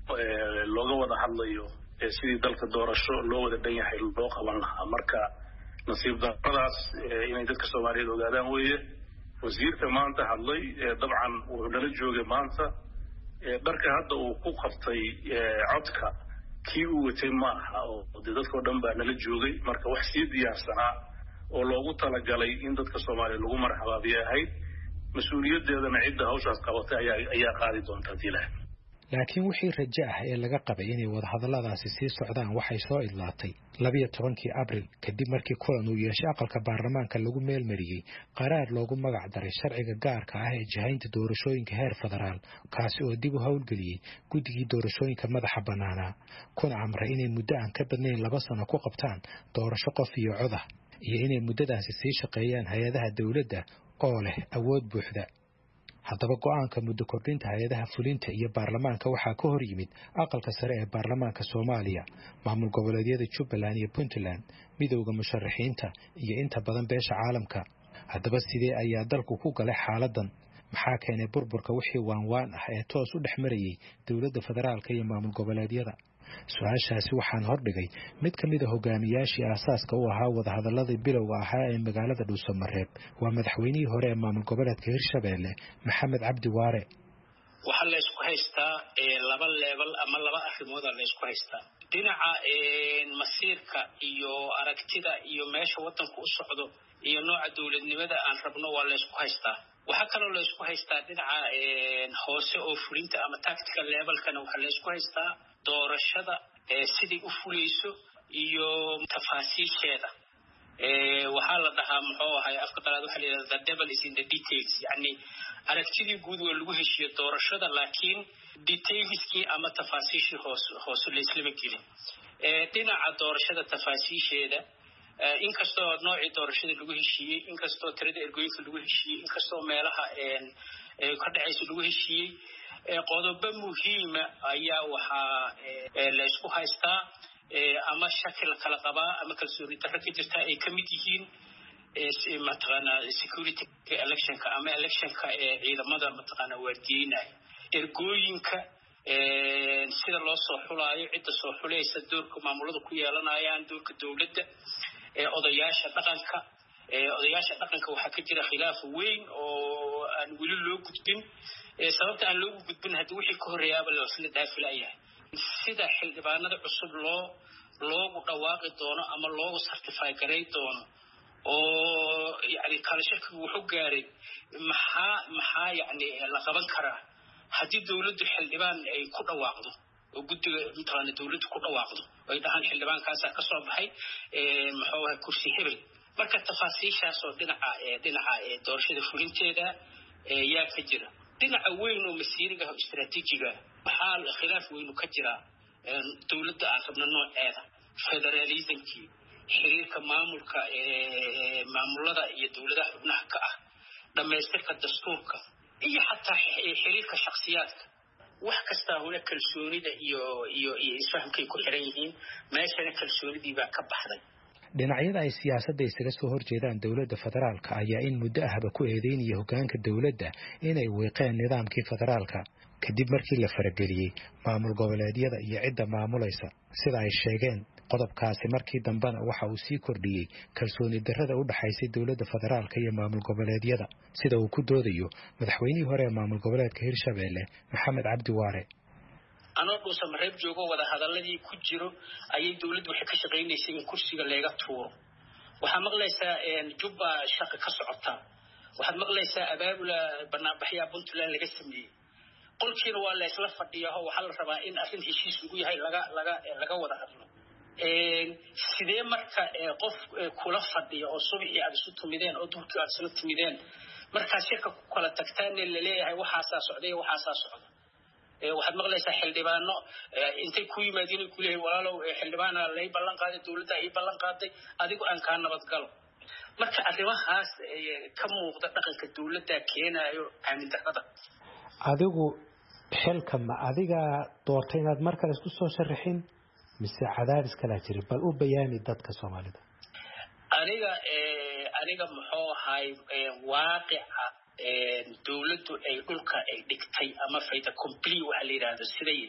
[SPEAKER 12] looga wada hadlayo sidii dalka doorasho loo wada dhan yahay loo qaban lahaa marka nasiib darradaas inay dadka Soomaaliyeed ogaadaan weeye wasiirka maanta hadlay dabcan wuxuu nala joogay maanta dharka hadda uu ku qaftay codka kii uu watay ma aha oo dadka dhan baa nala joogay marka wax sii diyaarsanaa oo loogu talagalay in dadka Soomaaliyeed lagu marxabaabiyo ahayd mas'uuliyadeedana cidda hawshaas qabatay ayaa qaadi doonta dilaha
[SPEAKER 10] laakiin wixii rajo ah ee laga qabay inay wada hadalladaasi sii socdaan waxay soo idlaatay 12 Abriil kadib markii kulan uu yeeshay aqalka baarlamaanka lagu meelmariyay qaraar loogu magac daray sharciga gaarka ah ee jihaynta doorashooyinka heer federaal kaasi oo dib u howlgeliyay guddigii doorashooyinka madaxa banaana kuna amray inay muddo aan ka badnayn 2 sano ku qabtaan doorasho qof iyo cod ah iyo inay muddadaasi sii shaqeeyaan hay'adaha dawladda oo leh awood buuxda haddaba go'aanka muddo kordhinta hay'adaha fulinta iyo baarlamaanka waxaa ka hor yimid aqalka sare ee baarlamaanka Soomaaliya maamul goboleedyada Jubbaland iyo Puntland midowga musharaxiinta iyo inta badan beesha caalamka haddaba sidee ayaa dalku ku galay xaaladan maxaa keenay burburka wixii waan ah ee toos u dhexmarayay dawladda federaalka iyo maamul goboleedyada su'aashaasi waxaan hordhigay mid ka mid ah hogaamiyaashii aasaaska u ahaa wada hadalladii bilowga ahaa ee magaalada Dhuusamareeb waa madaxweynihii hore ee maamul goboleedka Hirshabeelle Maxamed Cabdi Waare
[SPEAKER 4] waxa la isku haystaa laba level ama laba arrimood la isku haystaa dhinaca masiirka iyo aragtida iyo meesha wadanku u socdo iyo nooca dawladnimada aan rabno waa la isku haystaa waxa kale oo la isku haystaa dhinaca hoose oo fulinta ama tactical levelkana waxa la isku haystaa doorashada sidii u fulayso iyo tafaasiisheeda waxa la dhahaa muxuu ahay afka qalaad waxa la yiraahdaa the devil is in the details yani aragtidii guud waa lagu heshiiyay doorashada laakiin detailskii ama tafaasiishii hoose la isla gelin dhinaca doorashada tafaasiisheeda inkastoo noocii doorashada lagu heshiiyey inkastoo tirada ergooyinka lagu heshiiyey inkastoo meelaha ka dhacaysa lagu heshiiyey qodobo muhiima ayaa waxaa la isku haystaa ama shakil kala qabaa ama kalsooni darro ka jirta ay ka mid yihiin mataqaana security electionka ama electionka ciidamada mataqaana waardiyeynaya ergooyinka sida loo soo xulaayo cidda soo xulaysa doorka maamulada ku yeelanayaan doorka dawladda odayaasha dhaqanka waxaa ka jira khilaaf weyn oo aan weli loo gudbin sababta aan loogu gudbin haddii wixii ka horreeyaaba la dhaafilayahay sida xildhibaanada cusub loogu dhawaaqi doono ama loogu certify garay doono oo yani kala shirkigu wuxuu gaaray maxaa yani la qaban karaa haddii dawladdu xildhibaan ay ku dhawaaqdo oo guddiga mataqaana dawladdu ku dhawaaqdo ay dhahaan xildhibaankaasaa ka soo baxay muxuu ahay kursi hebel marka tafaasiishaas oo dhinaca doorashada fulinteeda yaa ka jira dhinaca weyn oo masiiriga oo istiraatiijiga waxaa khilaaf weyn ka jira dawladda aan rabno nooceeda federalismkii xiriirka maamulka maamulada iyo dawladaha xubnaha ka ah dhamaystirka dastuurka iyo xataa xiriirka shakhsiyaadka wax kasta hore kalsoonida iyo isfahamkay ku xiran yihiin meeshana kalsoonidii baa ka baxday
[SPEAKER 10] dhinacyada ay siyaasadda isaga soo horjeedaan dawladda federaalka ayaa in muddo ahba ku eedeynaya hoggaanka dawladda inay weeqeen nidaamkii federaalka kadib markii la farageliyey maamul goboleedyada iyo cidda maamulaysa sida ay sheegeen qodobkaasi markii dambena waxa uu sii kordhiyey kalsooni darrada u dhaxaysay dawladda federaalka iyo maamul goboleedyada sida uu ku doodayo madaxweynihii hore ee maamul goboleedka Hirshabeelle Maxamed Cabdi Waare
[SPEAKER 4] anoo Dhuusamareeb joogo wada hadalladii ku jiro ayay dawladdu waxay ka shaqeynaysay in kursiga laga tuuro waxaa maqlaysaa Jubba shaqo ka socota waxaad maqlaysaa abaabula barnaamijya Puntland laga sameeyay qolkiina waa la isla fadhiyaa oo waxa la rabaa in arrin heshiis lagu yahay laga wada hadlo sidee marka qof kula fadhiyo oo subaxii aad isu tumideen oo duhurkii aad isla tumideen marka shirka ku kala tagtaan la leeyahay waxaasaa socday waxaad maqlaysaa xildhibaano intay ku yimaadeen ku leeyahay walaalow xildhibaana lay ballan qaaday dawladda ay ballan qaaday adigu aan ka nabad galo marka arrimahaas ka muuqda dhaqanka dawladda keenayo aamin darrada.
[SPEAKER 10] adigu xilka ma adiga doortay inaad mar kale isku soo sharaxin mise cadaadis kala jira bal u bayaani dadka Soomaalida?
[SPEAKER 4] aniga muxuu ahay waaqica dawladdu ay dhulka ay dhigtay ama fayda complete waxa la yiraahdo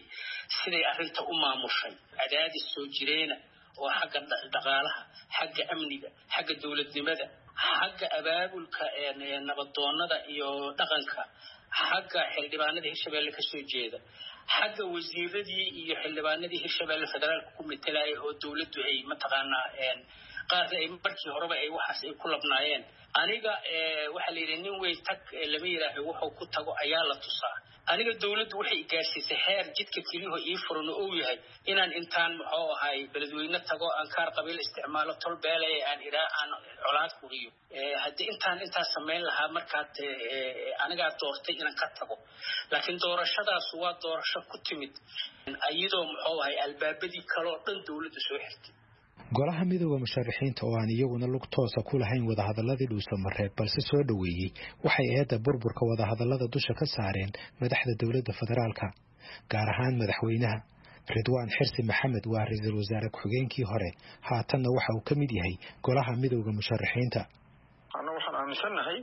[SPEAKER 4] siday arrinta u maamushay cadaadis soo jireena oo xagga dhaqaalaha xagga amniga xagga dawladnimada xagga abaabulka nabadoonnada iyo dhaqanka xagga xildhibaanada Hirshabeelle ka soo jeeda xagga wasiiradii iyo xildhibaanadii Hirshabeelle federaalka ku metelay oo dawladdu ay mataqaanaa qaar ay markii horeba ay waxaas ay ku labnaayeen aniga waxa la yiraahdaa nin weyn tag lama yiraahdo wuxuu ku tago ayaa la tusaa aniga dawladdu waxay gaarsiisay heer jidka kaliya ii furan oo yahay inaan intaan muxuu ahay beledweyne tago aan kaar qabiil isticmaalo tolbeelay aan colaad kuriyo hadii intaan sameyn lahaa markaad aniga doortay inaan ka tago laakiin doorashadaas waa doorasho ku timid ayadoo muxuu ahay albaabadii kale oo dhan dawladdu soo xirtay.
[SPEAKER 10] golaha midowga musharaxiinta oo aan iyaguna lug toos ah ku lahayn wadahadaladii dhuusamareeb balse soo dhaweeyay waxay eedda burburka wadahadalada dusha ka saareen madaxda dawladda federaalka gaar ahaan madaxweynaha Ridwaan Xirsi Maxamed waa ra'iisul wasaare ku-xigeenkii hore haatanna waxa uu ka mid yahay golaha midowga musharaxiinta.
[SPEAKER 13] waxaan aaminsanahay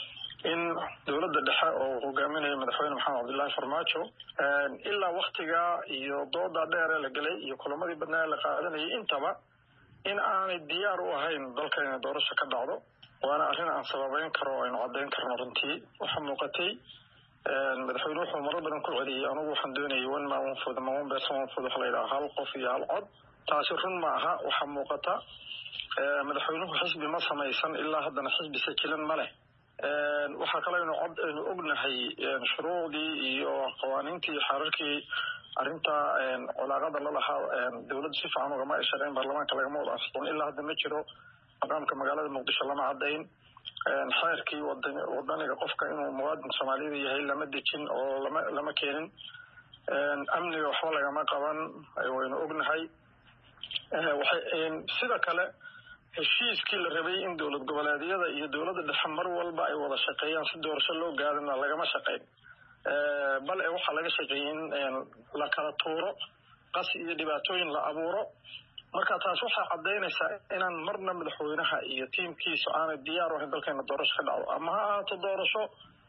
[SPEAKER 13] in dawladda dhexe oo hogaaminaya madaxweyne Maxamed Cabdullaahi Farmaajo ilaa waqtiga iyo dooda dheer la galay iyo kulamadii badnaa la qaadanayay intaba in aanay diyaar u ahayn dalkeena doorasho ka dhacdo waana arrin aan sababeyn karo oo aan cadeyn karno runtii waxa muuqatay madaxweynuhu wuxuu marar badan ku celiyay anigu waxaan doonayay one man one vote waxa la yiraahdaa hal qof iyo hal cod taasi run ma aha waxa muuqata madaxweynuhu xisbi ma samaysan ilaa haddana xisbi sajilan ma leh waxa kale inuu ognahay shuruucdii iyo qawaaniintii xeerarkii arrinta colaaqada la lahaa dawladdu si fiican ugama isharayn baarlamaanka lagama wada ansixin ilaa hadda ma jiro maqaamka magaalada Muqdisho lama cadeyn xeerkii wadaniga qofka inuu muwaadin Soomaaliyeed yahay lama dejin oo lama keenin amniga waxba lagama qaban ayaynu ognahay sida kale heshiiskii la rabay in dawlad goboleedyada iyo dawladda dhexe mar walba ay wada shaqeeyaan si doorasho loo gaarina lagama shaqeyn bal waxa laga shaqeeyay in la kala tuuro qas iyo dhibaatooyin la abuuro marka taas waxa cadeynaysaa inaan marna madaxweynaha iyo tiimkiisa aanay diyaar u ahayn dalkeena doorasho ka dhacdo ama ha ahaato doorasho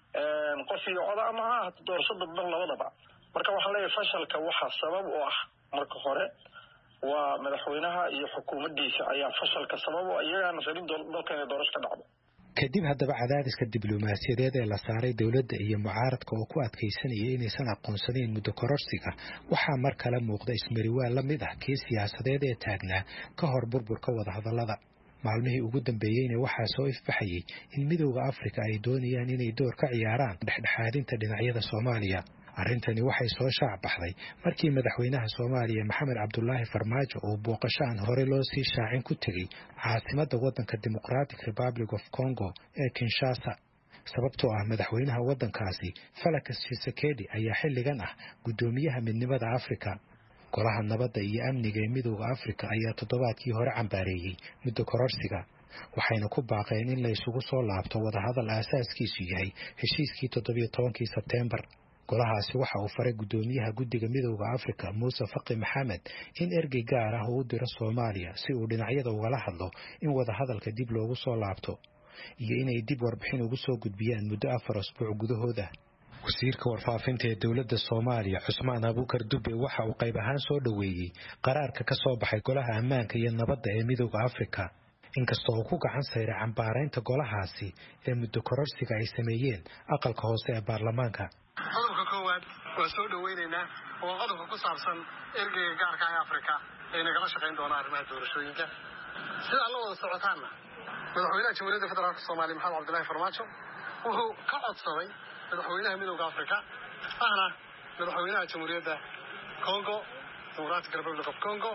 [SPEAKER 13] qof iyo cod ama ha ahaato doorasho dadban labadaba marka waxa leeyahay fashalka waxa sabab u ah marka hore waa madaxweynaha iyo xukuumaddiisa ayaa fashalka sabab u iyagana rabin dalkeena doorasho ka dhacdo.
[SPEAKER 10] kadib haddaba cadaadiska diblomaasiyadeed ee la saaray dawladda iyo mucaaradka oo ku adkaysanaya inaysan aqoonsanayn muddo kororsiga waxaa mar kale muuqda ismariwaan la mid ah kii siyaasadeed ee taagnaa ka hor burburka wadahadalada maalmihii ugu dambeeyeyna waxaa soo ifbaxayay in midowda Afrika ay doonayaan inay door ka ciyaaraan dhexdhexaadinta dhinacyada Soomaaliya. arrintani waxay soo shaac baxday markii madaxweynaha Soomaaliya Maxamed Cabdullaahi Farmaajo uu booqasho aan hore loo sii shaacin ku tagay caasimadda waddanka Democratic Republic of Congo ee Kinshasa sababtoo ah madaxweynaha waddankaasi Felix Tshisekedi ayaa xilligan ah gudoomiyaha midnimada Afrika. golaha nabadda iyo amniga ee midowda Afrika ayaa toddobaadkii hore cambaareeyay muddo kororsiga waxayna ku baaqeen in la isugu soo laabto wadahadal aasaaskiisu yahay heshiiskii 17 Sebtembar. golahaasi waxa uu faray gudoomiyaha guddiga midowda Afrika Muuse Faqi Maxamed in ergey gaar ah uu diro Soomaaliya si uu dhinacyada ugala hadlo in wadahadalka dib loogu soo laabto iyo inay dib warbixin ugu soo gudbiyaan muddo 4 usbuuc gudahooda. wasiirka warfaafinta ee dawladda Soomaaliya Cusmaan Abuukar Dube waxa uu qayb ahaan soo dhaweeyay qaraarka ka soo baxay golaha ammaanka iyo nabadda ee midowda Afrika inkastoo uu ku gacan sayray cambaaraynta golahaasi ee muddo kororsiga ay sameeyeen aqalka hoose ee baarlamaanka.
[SPEAKER 11] qodobka koowaad waa soo dhaweynaynaa oo qodobka ku saabsan ergeyga gaarka ah ee Afrika ee nagala shaqeyn doona arrimaha doorashooyinka sida la wada socotaana madaxweynaha Jamhuuriyadda Federaalka Soomaaliya Maxamed Cabdullaahi Farmaajo wuxuu ka codsaday madaxweynaha midowda Afrika ahna madaxweynaha Jamhuuriyadda Congo Democratic Republic of Congo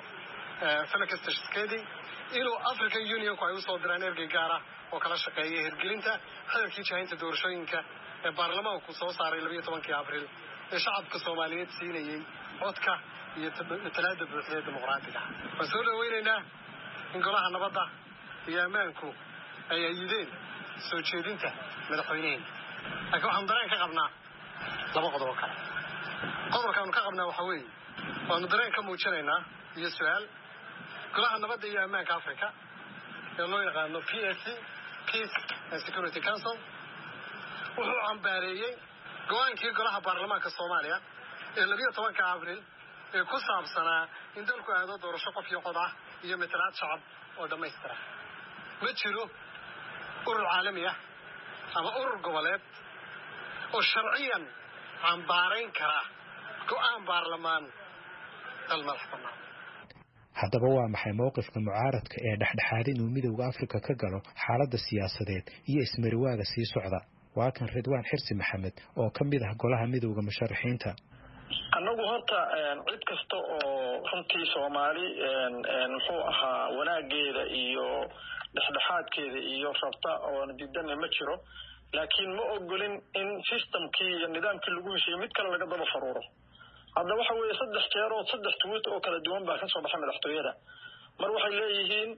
[SPEAKER 11] Felix Tshisekedi inuu African Union ku ay u soo diraan ergey gaar ah oo kala shaqeeya hirgelinta xeerkii jahaynta doorashooyinka ee baarlamaanku soo saaray 12 Abriil ee shacabka Soomaaliyeed siinayay codka iyo talaada buuxda dimuqraadiga. Waxaan soo dhaweynaynaa in golaha nabadda iyo ammaanku ay ayideen soo jeedinta madaxweynaheena laakiin waxaan dareen ka qabnaa laba qodob oo kale qodobkaanu ka qabnaa waxa weeye waanu dareen ka muujinaynaa iyo su-aal golaha nabadda iyo ammaanka africa ee loo yaqaano PSC Peace and Security Council wuxuu cambaareeyey go-aankii golaha baarlamaanka Soomaaliya ee 12 Abriil ee ku saabsanaa in dalku aado doorasho qof iyo cod ah iyo matalaad shacab oo dhammaystiran ma jiro urur caalami ah ama urur goboleed oo sharciyan cambaarayn kara go-aan baarlamaan dal madax bannaan
[SPEAKER 10] haddaba waa maxay mowqifka mucaaradka ee dhexdhexaad inuu midowga Afrika ka galo xaaladda siyaasadeed iyo ismariwaaga sii socda waa kan Ridwaan Xirsi Maxamed oo ka mid ah golaha midowga musharaxiinta
[SPEAKER 13] annagu horta cid kasta oo runtii Soomaali muxuu ahaa wanaageeda iyo dhexdhexaadkeeda iyo rabta oo diidan ma jiro laakiin ma ogolin in systemkii iyo nidaamkii lagu heshiiyay mid kale laga daba faruuro hadda waxa weeye 3 jeer oo 3 tweet oo kala duwan baa ka soo baxay madaxtooyada mar waxay leeyihiin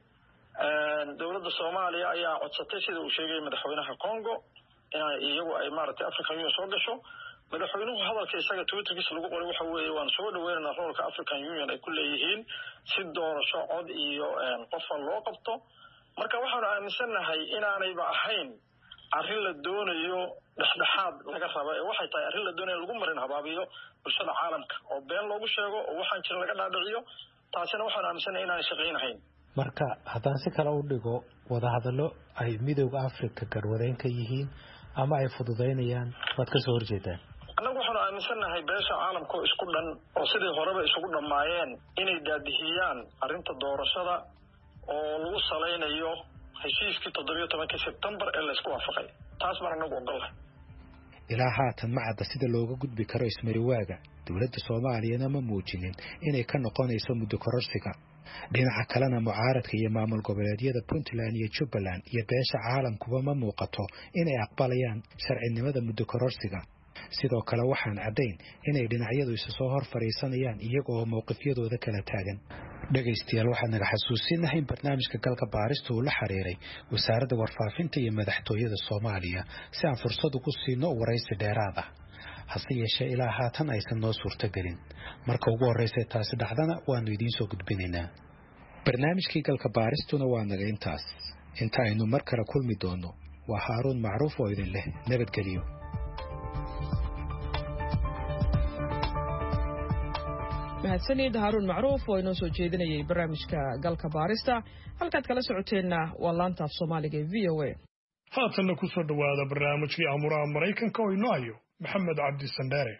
[SPEAKER 13] dawladda Soomaaliya ayaa codsatay sida uu sheegay madaxweynaha Congo iyagu ay maartay African Union soo gasho madaxweynuhu hadalka isaga Twitterkiisa lagu qoray waxa weeye waan soo dhaweynaa roolka African Union ay ku leeyihiin si doorasho cod iyo qof loo qabto marka waxaan aaminsanahay inaanayba ahayn arrin la doonayo dhexdhexaad laga rabo ee waxay tahay arrin la doonayo lagu marin habaabiyo bulshada caalamka oo been loogu sheego oo waxaan jirin laga dhaadhiciyo taasina waxaan aaminsanahay inaan shaqeynahayn
[SPEAKER 10] marka haddaan si kale u dhigo wadahadallo ay midowga Afrika garwadeen ka yihiin ama ay fududeynayaan waad ka soo horjeedaan
[SPEAKER 13] annagu waxaan aaminsanahay beesha caalamka isku dhan oo sidii horeba isugu dhamaayeen inay daadihiyaan arrinta doorashada oo lagu saleynayo heshiiskii 17 September ee la isku waafaqay taas baan anagu ogolahay
[SPEAKER 10] ilaa haatan ma cadda sida looga gudbi karo ismariwaaga dawladda Soomaaliyana ma muujinin inay ka noqonayso muddo kororsiga dhinaca kalena mucaaradka iyo maamul goboleedyada Puntland iyo Jubbaland iyo beesha caalamkuba ma muuqato inay aqbalayaan sharcinimada muddo kororsiga sidoo kale waxaan caddayn inay dhinacyadu isu soo hor fariisanayaan iyaga oo mowqifyadooda kala taagan dhagaystayaal waxaan naga xasuusinahay barnaamijka galka baarista uu la xiriiray wasaaradda warfaafinta iyo madaxtooyada Soomaaliya si aan fursad ugu siino waraysi dheeraad ah hase yeeshee ilaa haatan aysan noo suurtagelin marka ugu horreysay taasi dhacdana waanu idiin soo gudbinaynaa barnaamijkii galka baaristuna waa naga intaas inta aynu mar kale kulmi doono waa Haaruun Macruuf oo idin leh nabadgelyo
[SPEAKER 2] mahadsanid Haaruun Macruuf oo inoo soo jeedinayay barnaamijka galka baarista halkaad kala socoteenna waa laanta af Soomaaliga ee VOA
[SPEAKER 1] haatanna ku soo dhawaada barnaamijkii amuraha Mareykanka oo inoo hayo Maxamed Cabdi Sandare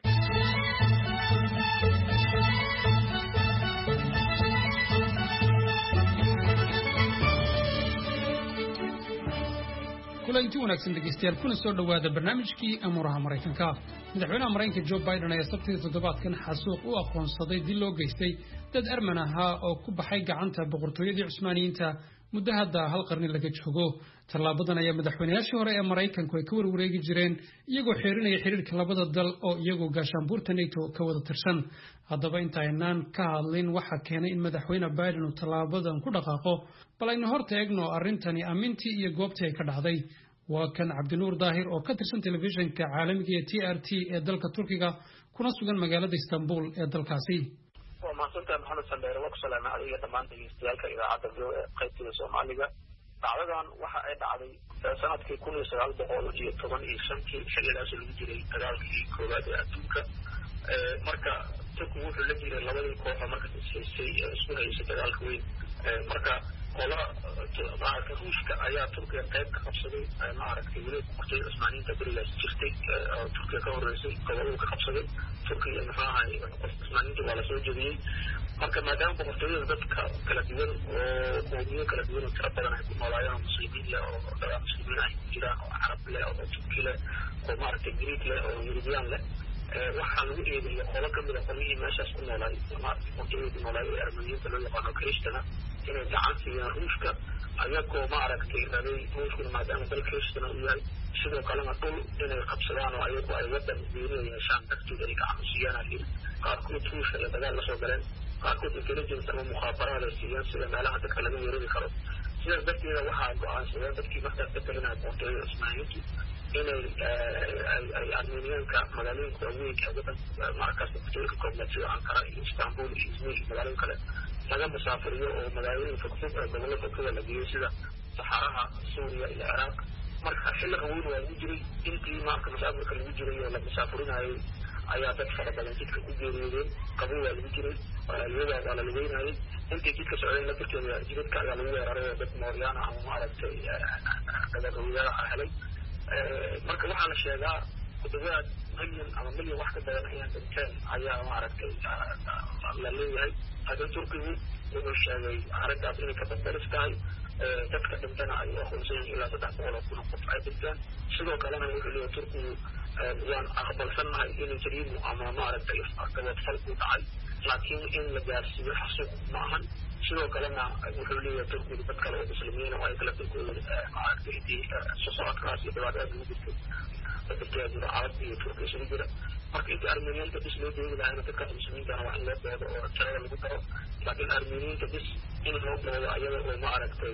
[SPEAKER 14] kulanti wanaagsan dhegeystayaal kuna soo dhawaada barnaamijkii amuraha Mareykanka madaxweynaha Mareykanka Joe Biden ayaa sabtidii toddobaadkan xasuuq u aqoonsaday dil loo geystay dad Arman ahaa oo ku baxay gacanta boqortooyadii Cusmaaniyiinta muddo hadda hal qarni laga joogo tallaabadan ayaa madaxweynayaashii hore ee Mareykanku ay ka warwareegi jireen iyagoo xeerinaya xiriirka labada dal oo iyagoo gaashaanbuurta NATO ka wada tirsan haddaba intaynaan ka hadlin waxa keenay in madaxweyne Biden uu tallaabadan ku dhaqaaqo bal aynu horta eegno arrintani amintii iyo goobtii ay ka dhacday waa kan Cabdinuur Daahir oo ka tirsan telefishinka caalamiga ee TRT ee dalka Turkiga kuna sugan magaalada Istanbul ee dalkaasi
[SPEAKER 15] ومحسنت محمد سندير وكسلام عليه دمان دغيستيالka idaacada VOA qaybtiisa Soomaaliga dhacdadan waxa ay dhacday sanadkii 1915 xilligaas lagu jiray dagaalkii koowaad ee adduunka marka Turkigu wuxuu la jiray labadii koox marka isku haysay dagaalka weyn marka qolada Ruushka ayaa Turkiga qayb ka qabsaday maaragtay weli qortay Cusmaaniyiinta berigaas jirtay oo Turkiga ka horeysay gobolka ka qabsaday Turkiga maxaa ahay Cusmaaniyiinta waa la soo jeediyay marka maadaama boqortooyada dadka kala duwan oo qowmiyo kala duwan oo tiro badan ay ku noolaayeen muslimiin leh oo dad muslimiin ay jiraan oo Carab leh oo Turki leh oo maaragtay Greek leh oo Yurubiyan leh waxaa lagu eedeeyay qolo ka mid ah qolihii meeshaas ku noolaay maaragtay boqortooyada noolaay ee Armeniyiinta loo yaqaano Kirishtaana inay gacan siiyaan Ruushka ayagoo maaragtay rabay Ruushka maadaama dal Kirishtaana uu yahay sidoo kalena dhul inay qabsadaan oo ayagu ay wadan weyn yeeshaan dadkii ay gacan siiyaan qaarkood Ruushka la dagaal la soo galeen qaarkood intelligence ama mukhaabaraad ay siiyaan sida meelaha dadka laga weerari karo sidaas darteeda waxaa go-aansadeen dadkii markaas ka talinaya boqortooyada Cusmaaniyiintu inay ay armeniyaanka magaalooyinka waaweynka waddanka markaas boqortooyada ka koobnayd sida Ankara iyo Istanbul iyo Izmir iyo magaalooyin kale laga musaafiriyo oo magaalooyin fogfog ee gobolada fogfog la geeyo sida saxaraha Suuriya iyo Ciraaq marka xilli qabow waa lagu jiray intii marka musaafirka lagu jiray oo la musaafirinayay ayaa dad fara badan jidka ku geeriyoodeen qabow waa lagu jiray iyada waa la lugeynayay intii jidka socdeen la darteeda jidka ayaa lagu weeraray dad Mooryaana ama maaragtay dagaalooyada helay marka waxaa la sheegaa ku dhawaad milyan wax ka badan ayaa dhinteen ayaa maaragtay la leeyahay hadda Turkigu wuxuu sheegay arrintaas inay ka badbaadis tahay dadka dhintana ay aqoonsan ilaa 300,000 qof ay dhinteen sidoo kalena wuxuu leeyahay Turkigu waan aqbalsanahay inay jariimo ama maaragtay gabadfal ku dhacay laakiin in la gaarsiiyo xasuuq maahan sidoo kalena wuxuu leeyahay Turkigu dad kale oo muslimiin oo ay kala turkooda maaragtay socodkaas iyo dhibaatada ugu jirtay dadka Arab iyo Turkiga isku jira marka inta Armeniyaanka bis loo deebi lahaa dadka muslimiinta waa in loo doodo oo tirada lagu daro laakiin Armeniyaanka bis in loo doodo ayaga oo maaragtay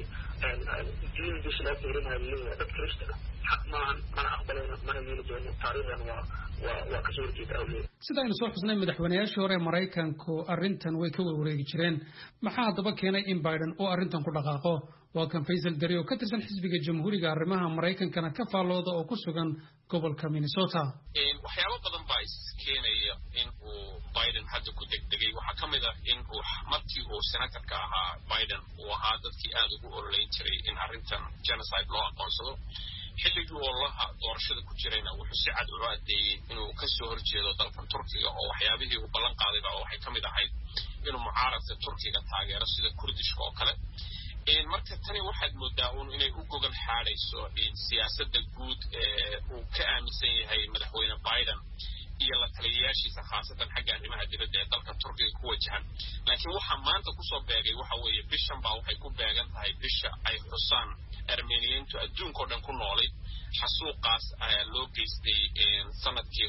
[SPEAKER 15] diin bis loo fiirinayo dad Kirishtan xaq maahan mana aqbalayna mana yeeli doono taariikhdan waa ka soo jeeda awgeed
[SPEAKER 14] sida aynu soo xusnay madaxweynayaashii hore Mareykanku arrintan way ka wareegi jireen maxaa daba keenay in Biden uu arrintan ku dhaqaaqo waa kan Faisal Dari oo ka tirsan xisbiga jamhuuriga arrimaha Mareykankana ka faalooda oo ku sugan gobolka Minnesota
[SPEAKER 16] waxyaabo badan baa keenaya in uu Biden hadda ku degdegay waxa kamid ah in uu markii uu senatorka ahaa Biden uu ahaa dadkii aad ugu ololeyn jiray in arrintan genocide loo aqoonsado xilligii wallaha doorashada ku jirayna wuxuu si cad u cadeeyay inuu ka soo horjeedo dalkan Turkiga oo waxyaabihii uu ballan qaaday waxay kamid ahayd inuu mucaaradka Turkiga taageero sida Kurdishka oo kale marka tani waxaad moodaa inay u gogol xaadayso siyaasadda guud ee uu ka aaminsan yahay madaxweyne Biden iyo la taliyayaashiisa khaasatan xagga arrimaha dibadda ee dalka Turkiga ku wajahan laakiin waxa maanta ku soo beegay waxa weeye bishan baa waxay ku beegan tahay bisha ay xusaan Armeniyaantu adduunka oo dhan ku noolay xasuuqaas ayaa loo geystay sanadkii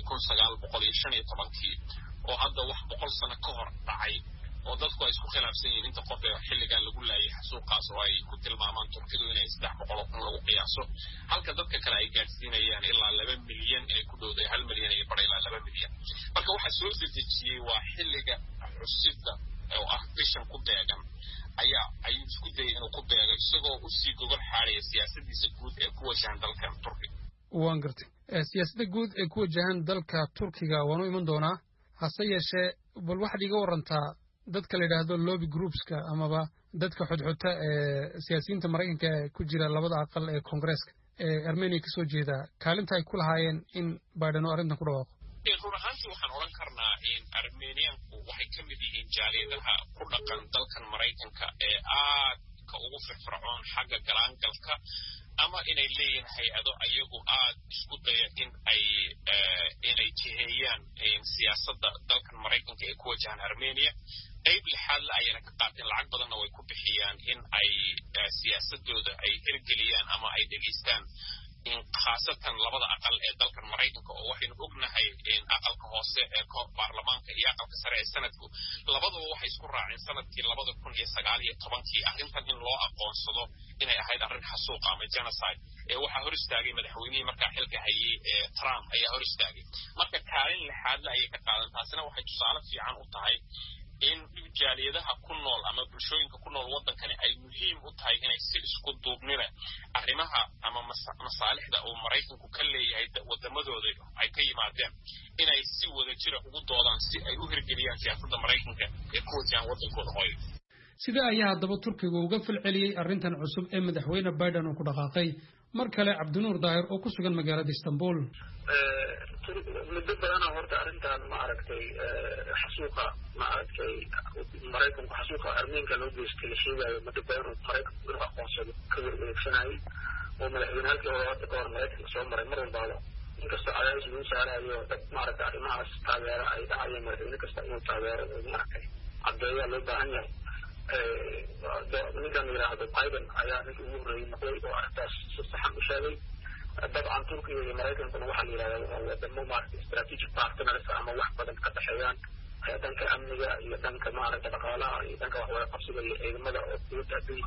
[SPEAKER 16] 1915 oo hadda wax 100 sano ka hor dhacay oo dadku ay isku khilaafsan yihiin inta qof ee xilligan lagu laayay xasuuqaas oo ay ku tilmaamaan Turkidu inay 300 lagu qiyaaso halka dadka kale ay gaarsiinayaan ilaa 2 milyan ee ku dhowday 1 milyan iyo bar ilaa 2 milyan marka waxa soo dejiyay waa xilliga xusida oo ah bishan ku beegan ayuu isku dayay inuu ku beego isagoo u sii gogol xaaraya siyaasaddiisa guud ee ku wajahan dalkan Turkiga
[SPEAKER 14] waan gartay siyaasadda guud ee ku wajahan dalka Turkiga waanu iman doonaa hase yeeshee bal waxaad iga warantaa dadka la yiraahdo lobby groupska amaba dadka xudxuta ee siyaasiyiinta Mareykanka ku jira labada aqal ee Congress-ka ee Armenia ka soo jeeda kaalinta ay ku lahaayeen in Biden uu arrintan ku dhawaaqo
[SPEAKER 16] ruuxaantii waxaan oran karnaa in Armeniyaanku waxay ka mid yihiin jaaliyadaha ku dhaqan dalkan Mareykanka ee aad ka ugu firfircoon xagga galaangalka ama inay leeyihiin hay'ado ayagu aad isku daya inay jiheeyaan siyaasadda dalkan Mareykanka ee ku wajahan Armenia qayb lixaad la ayna ka qaateen lacag badanna way ku bixiyaan in ay siyaasadooda ay hirgeliyaan ama ay dhegeystaan khaasatan labada aqal ee dalkan Mareykanka oo waxaynu ognahay in aqalka hoose ee baarlamaanka iyo aqalka sare ee sanadku labaduba waxay isku raaceen sanadkii 2019 arrintan in loo aqoonsado inay ahayd arrin xasuuq ama genocide ee waxa hor istaagay madaxweynihii markaa xilka hayay ee Trump ayaa hor istaagay marka kaalin lixaad la ayay ka qaadan taasina waxay tusaale fiican u tahay in jaaliyadaha ku nool ama bulshooyinka ku nool wadankani ay muhiim u tahay inay si isku duubnina arrimaha ama masaalixda oo Mareykanku ka leeyahay wadamadooda ay ka yimaadeen inay si wada jir ugu doodaan si ay u hirgeliyaan siyaasadda Mareykanka ee ku wajahan wadankooda hooyo
[SPEAKER 14] sida ayaa haddaba Turkiga uga falceliyay arrintan cusub ee madaxweyne Biden uu ku dhaqaaqay mar kale Cabdinuur Daahir oo ku sugan magaalada Istanbul
[SPEAKER 15] muddo badan horta arrintan ma aragtay xasuuqa ma aragtay Mareykanku xasuuqa Armeenka loo geystay sheegayo muddo badan Mareykanku inuu aqoonsado ka wareegsanayay oo madaxweynaalkii hore ka hor Mareykanka soo maray mar walba inkastoo cadaadis lagu saarayo dad ma aragtay arrimahaas taageero ay dhacayeen madaxweyne kasta inuu taageero ma aragtay caddeeyaa loo baahan yahay ninkan yiraahdo Biden ayaa ninka ugu horreeyay noqday oo arrintaas si saxan u sheegay dabcan Turkiga iyo Mareykankuna waxaa la yiraahdaa wadamo maaragtay strategic partners ama wax badan ka dhexeeyaan dhanka amniga iyo dhanka maaragtay dhaqaalaha iyo dhanka wax wada qabsiga iyo ciidamada oo dowladda adduunka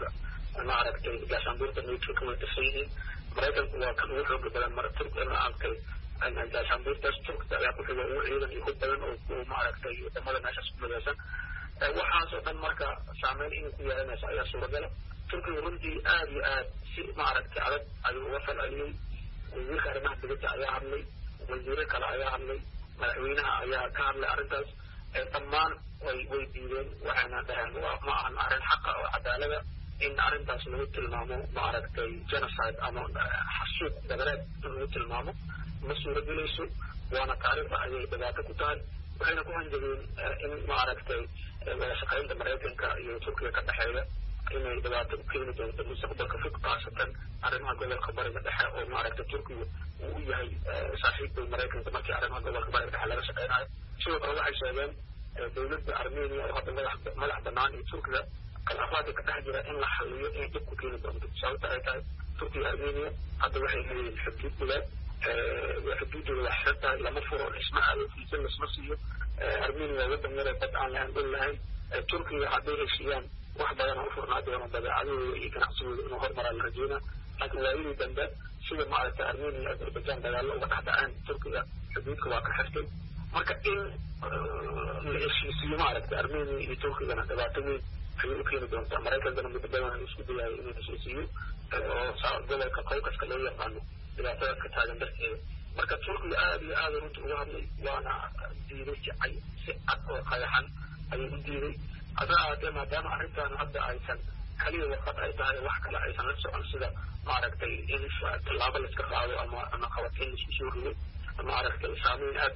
[SPEAKER 15] maaragtay gaashaanbuurta nato way dhisan yihiin maraykanku waa kan ugu xooga badan maaragtay gaashaanbuurtaas turkta ayaa ku xiga ugu ciidan iyo ku badan oo maaragtay wadamada meeshaas ku midaysan waxaasoo dhan marka saameyn inay ku yeelanayso ayaa suuragala turkiga runtii aad iyo aad si maaragtay adag ayuu uga falceliyey wasiirka arrimaha dibadda ayaa hadlay wasiiro kale ayaa hadlay madaxweynaha ayaa ka hadlay arrintaas dhammaan way diideen waxayna dhaheen ma ahan arrin xaqa oo cadaalada in arrintaas lagu tilmaamo maaragtay genocide ama xasuuq dabareed in lagu tilmaamo ma suuragelayso waana taariikhda ayay dhibaato ku tahay waxayna ku hanjabeen in maaragtay wada shaqaynta maraykanka iyo turkiga ka dhexeeya inay dhibaato u keeni doonto mustaqbalka fog khaasatan arrimaha gobolka bariga dhexe oo maaragtay turkiga uu u yahay saaxiibka maraykanka markii arrimaha gobolka bariga dhexe laga shaqeynayo sidoo kale waxay sheegeen dowladda armenia oo hadda madax banaan iyo turkiga khilaafaadka ka dhex jira in la xaliyo inay dhib ku keeni doonto sababta ay tahay turkiga armenia hadda waxay leeyihiin xuduud bilaad xuduuddooda wax xiran tahay lama furo isma aado fiisa lasma siiyo armenia waa wadan yare dad aan lahayn dhul lahayn turkiga hadday heshiiyaan wax badan oo u furnaa doono badeecadooda iyo ganacsigooda inuu hormaraa la rajeynaa laakiin waayadii dambe sida maaragtay armenia iyo azerbaijan dagaallo uga dhex dhaceen turkiga xuduudka waa ka xirtay marka in la heshiisiyo maaragtay armenia iyo turkigana dhibaato weyn ayay u keeni doontaa maraykankana muddo badan ayuu isku dayayo inuu heshiisiyo oo gobolka qowkaska loo yaqaano dhibaatadaas ka taagan darteeda marka turkiga aad iyo aad runta uga hadlay waana diiday si cad oo qayaxan ayuu u diiday hadaa haatee maadaama arrintan hadda aysan kaliya warqad ay tahay wax kale aysan la socon sida maaragtay in tallaabo laiska qaado ama qabatin laisku soo riday maaragtay saameyn aad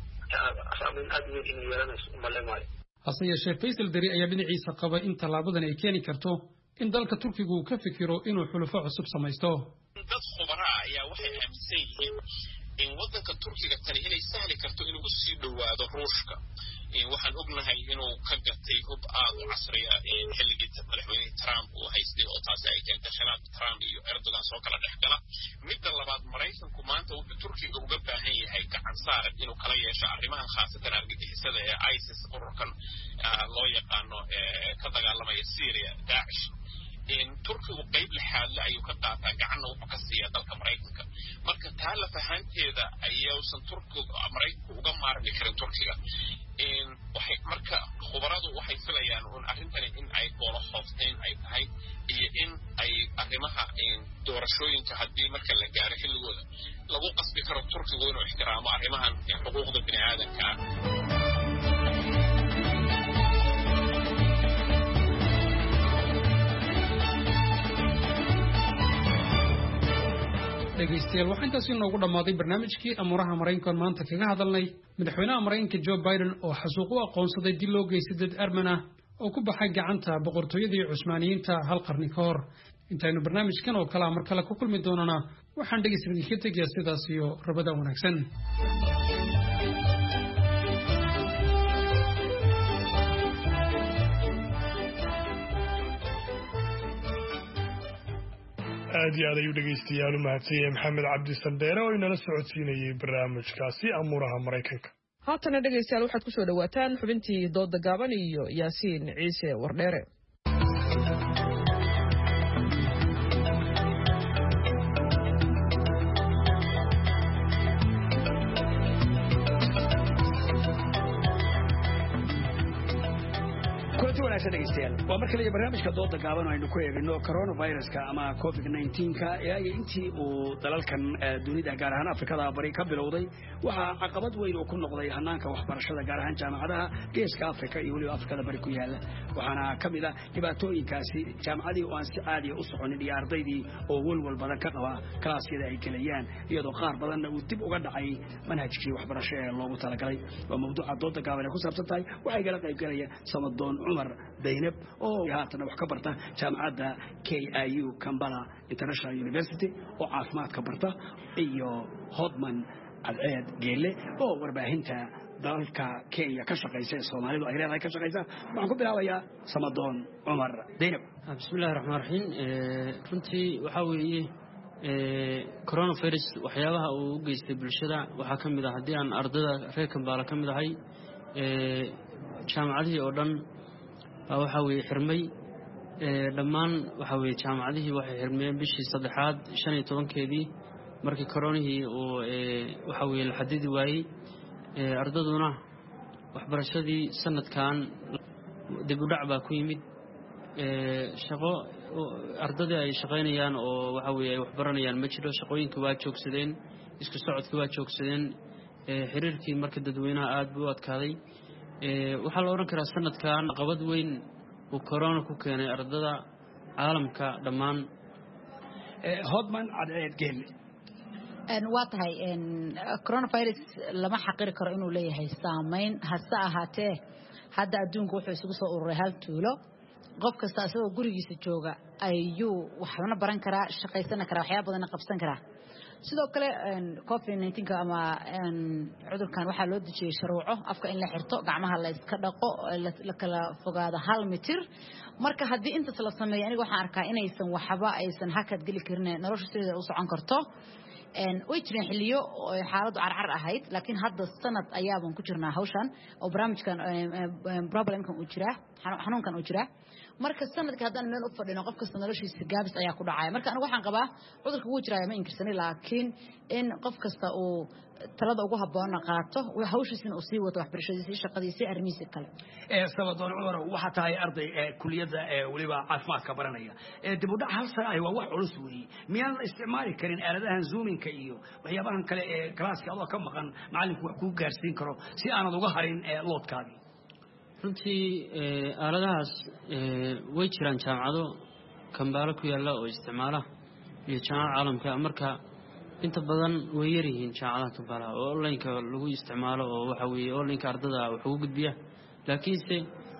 [SPEAKER 15] weyn inay yeelanayso umale maayo
[SPEAKER 14] hase yeeshee faysal deri ayaa dhinaciisa qaba in tallaabadan ay keeni karto in dalka turkiga uu ka fikiro inuu xulufo cusub samaysto
[SPEAKER 16] dad khubaraa ayaa waxay aaminsan yihiin in waddanka turkiga tani inay sahli karto inuu u sii dhowaado ruushka waxaan ognahay inuu ka gatay hub aad u casriya xilligii madaxweynihii trump uu haystay oo taasi ay keentay khilaaf trump iyo erdogan soo kala dhex gala midda labaad maraykanku maanta wuxuu turkiga uga baahan yahay gacan saarad inuu kala yeesho arrimahan khaasatan argagixisada ee isis ururkan loo yaqaano ka dagaalamaya syria daacish turkigu qayb lixaadle ayuu ka qaataa gacanna wuxuu ka siiyaa dalka maraykanka marka taa lafahaanteeda ayausan maraykanku uga maarmi karin turkiga marka khubaradu waxay filayaan un arrintani in ay goola hoofteyn ay tahay iyo in ay arrimaha doorashooyinka haddii marka la gaaro xilligooda lagu qasbi karo turkigu inuu ixtiraamo arrimahan xuquuqda bini aadanka ah
[SPEAKER 14] dhegaystayaal waxaa intaasi noogu dhammaaday barnaamijkii amuuraha maraykanka maanta kaga hadalnay madaxweynaha maraykanka Joe Biden oo xasuuq u aqoonsaday dil loo geystay dad Arman ah oo ku baxay gacanta boqortooyadii Cusmaaniyiinta hal qarni ka hor intaynu barnaamijkan oo kala mar kale ku kulmi doonana waxaan dhegaystayaal ka tegayaa sidaas iyo rabada wanaagsan
[SPEAKER 1] aad iyo aad ayuu dhegaystayaal u mahadsan yahay maxamed cabdi sandheere oo inala socodsiinayay barnaamijkaasi amuuraha maraykanka
[SPEAKER 2] haatana dhegaystayaal waxaad ku soo dhawaataan xubintii dooda gaaban iyo yaasiin ciise wardheere
[SPEAKER 17] waa mar kale barnaamijka dooda gaaban aynu ku eegno coronaviruska ama covid-19 ee intii uu dalalkan dunida gaar ahaan Afrikada bari ka bilowday waxa caqabad weyn oo ku noqday hanaanka waxbarashada gaar ahaan jaamacadaha geeska Afrika iyo waliba Afrikada bari ku yaala waxaana kamid ah dhibaatooyinkaasi jaamacadii oo aan si caadi ah u soconin iyo ardaydii oo walwal badan ka qaba kalaasyada ay galayaan iyadoo qaar badan uu dib uga dhacay manhajkii waxbarasho ee loogu talagalay waa mawduuca dooda gaaban ee ku saabsan tahay waxay kala qayb galayaan Samadoon Umar Daynab oo haatan wax ka barta jaamacadda KIU Kampala International University oo caafimaadka barta iyo Hodman Alceed Geelle oo warbaahinta dalka Kenya ka shaqeysa Soomaalidu ay leedahay ka shaqeysa waxaan ku bilaabayaa Samadoon Umar Daynab
[SPEAKER 18] bismillaahir rahmaanir rahiim runtii waxa weeye coronavirus waxyaabaha uu u geystay bulshada waxa kamid ah hadii aan ardayda reer Kampala kamid ahay jaamacadii oo dhan waxa weeye xirmay dhammaan waxa weeye jaamacadihii waxay xirmeen bishii saddexaad 15keedii markii koronihii uu waxa weeye la xadidi waayey ardaduna waxbarashadii sanadkan dib u dhac baa ku yimid shaqo ardadii ay shaqaynayaan oo waxa weeye ay waxbaranayaan ma jiro shaqooyinkii waa joogsadeen isku socodkii waa joogsadeen xiriirkii marka dadweynaha aad buu u adkaaday waxaa la odhan karaa sanadkan caqabad weyn uu corona ku keenay ardada caalamka dhammaan
[SPEAKER 17] hodman cadceed geelle
[SPEAKER 19] waa tahay coronavirus lama xaqiri karo inuu leeyahay saameyn hase ahaatee hadda adduunku wuxuu isugu soo ururay hal tuulo qof kasta asagoo gurigiisa jooga ayuu waxna baran karaa shaqaysan karaa waxyaabo badan qabsan karaa sidoo kale covid-19 ama cudurkan waxaa loo dejiyay shuruuco afka in la xirto gacmaha la iska dhaqo la kala fogaado 1 mitir marka haddii intaas la sameeyo aniga waxaan arkaa inaysan waxba aysan hakad geli karin nolosha sideeda u socon karto way jireen xilliyo xaaladdu carcar ahayd laakiin hadda sanad ayaaban ku jirnaa hawshan oo barnaamijkan problemkan uu jiraa xanuunkan uu jiraa marka sanadka haddaan meel u fadhino qof kasta noloshiisa gaabis ayaa ku dhacaya marka anigu waxaan qabaa cudurka wuu jiraya ma inkirsani laakiin in qof kasta uu talada ugu habboon qaato hawshiisina uu sii wato waxbarashadiisa shaqadiisa arrimihiisa kale
[SPEAKER 17] sabadoon cumar waxa tahay arday kuliyada waliba caafimaadka baranaya dib u dhac hal sano ah waa wax culus weeye miyaan la isticmaali karin aaladahan zoominka iyo waxyaabahan kale ee klaaska adoo ka maqan macallinku wax kuu gaarsiin karo si aanad uga harin loodkaadii
[SPEAKER 18] runtii aaladahaas way jiraan jaamacado kambaalo ku yaalla oo isticmaala iyo jaamacada caalamka marka inta badan way yar yihiin jaamacadaha kambaalaha oo onlineka lagu isticmaalo oo waxa weeye onlineka ardada wax ugu gudbiya laakiinse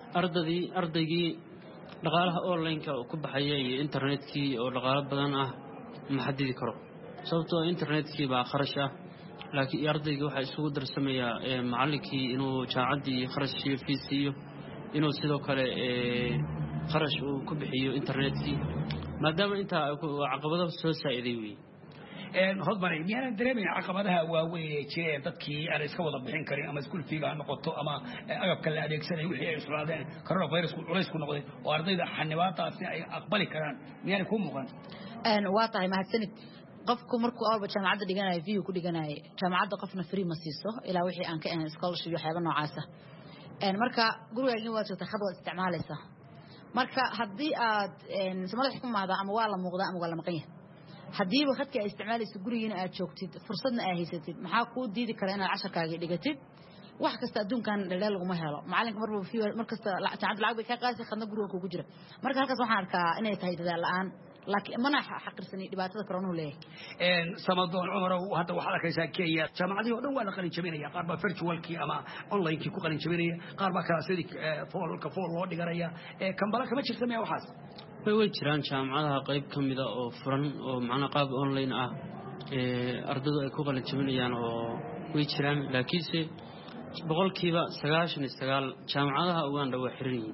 [SPEAKER 18] ardaygii dhaqaalaha onlineka ku baxaya iyo internetkii oo dhaqaalo badan ah ma xadidi karo sababtoo internetkii baa kharash ah laakiin ardaygii waxaa isugu darsamayaa macallinkii inuu jaamacaddii kharash iyo fiis siiyo inuu sidoo kale kharash uu ku bixiyo internetkii maadaama intaa caqabado soo saa'iday weeye
[SPEAKER 17] hodmane miyaanan dareemayn caqabadaha waaweyn ee jireen dadkii aan iska wada bixin karin ama iskuul fiiga ha noqoto ama agabka la adeegsanay wixii ay islaadeen coronavirusku culays ku noqday oo ardayda xanibaadaasi ay aqbali karaan miyaanay kuu muuqan
[SPEAKER 19] waa tahay mahadsanid qofku markuu awalba jaamacadda dhiganayo view ku dhiganayo jaamacadda qofna free ma siiso ilaa wixii aan ka ahayn scholarship waxyaaba noocaasa marka gurigaagin waad joogtaa khad waad isticmaalaysaa marka haddii aad madax ku maada ama waa la muuqdaa ama waa la maqan yahay haddiiba khadkii ay isticmaalaysa gurigiina aad joogtid fursadna aad haysatid maxaa kuu diidi kara inaad casharkaagii dhigatid wax kasta adduunkan dhaldheel laguma helo macalinka markasta jaamacadda lacag bay ka qaadaysa khadna guriga kugu jira marka halkaas waxaan arkaa inay tahay dadaal la'aan laakiin mana xaqirsani dhibaatada koronuhu leeyahay
[SPEAKER 17] samadoon cumarow hadda waxaad arkaysaa kenya jaamacadihii oo dhan waa la qalin jabinaya qaar baa virtualkii ama onlinekii ku qalin jabinaya qaar baa kalaasyadii fool loo dhiganaya kambala kama jirta miya waxaas
[SPEAKER 18] way jiraan jaamacadaha qayb ka mida oo furan oo macnaa qaab online ah ardadu ay ku qalin jabinayaan oo way jiraan laakiinse boqolkiiba 99 jaamacadaha Uganda waa xiran yihiin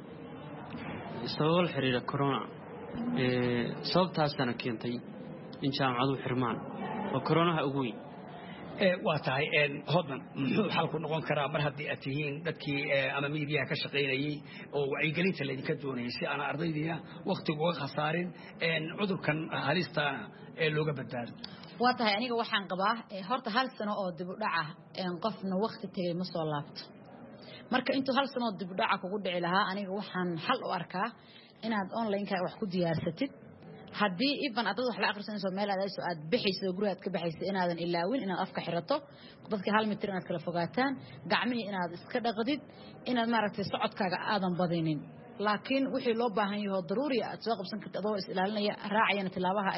[SPEAKER 18] sabab la xiriira corona sababtaasana keentay in jaamacaduhu xirmaan oo coronaha ugu weyn
[SPEAKER 17] waa tahay hodman muxuu xalku noqon karaa mar haddii aad tihiin dadkii ama miidiyaha ka shaqaynayey oo wacyigelinta laydinka doonayay si aan ardaydiina wakhtiga uga khasaarin cudurkan halistaana looga badbaado
[SPEAKER 19] waa tahay aniga waxaan qabaa horta hal sano oo dib u dhaca qofna wakhti tegay ma soo laabto marka intuu hal sano oo dib u dhaca kugu dhici lahaa aniga waxaan xal u arkaa inaad onlineka wax ku diyaarsatid haddii iban adad wax la akhrisanayso meel aadayso aad bixayso guriga aad ka baxayso inaadan ilaawin inaad afka xirato dadka 1 mitir inaad kala fogaataan gacmihii inaad iska dhaqdid inaad maaragtay socodkaaga aadan badinin laakiin wixii loo baahan yahay daruuri aad soo qabsan kartid adoo is ilaalinaya raacayna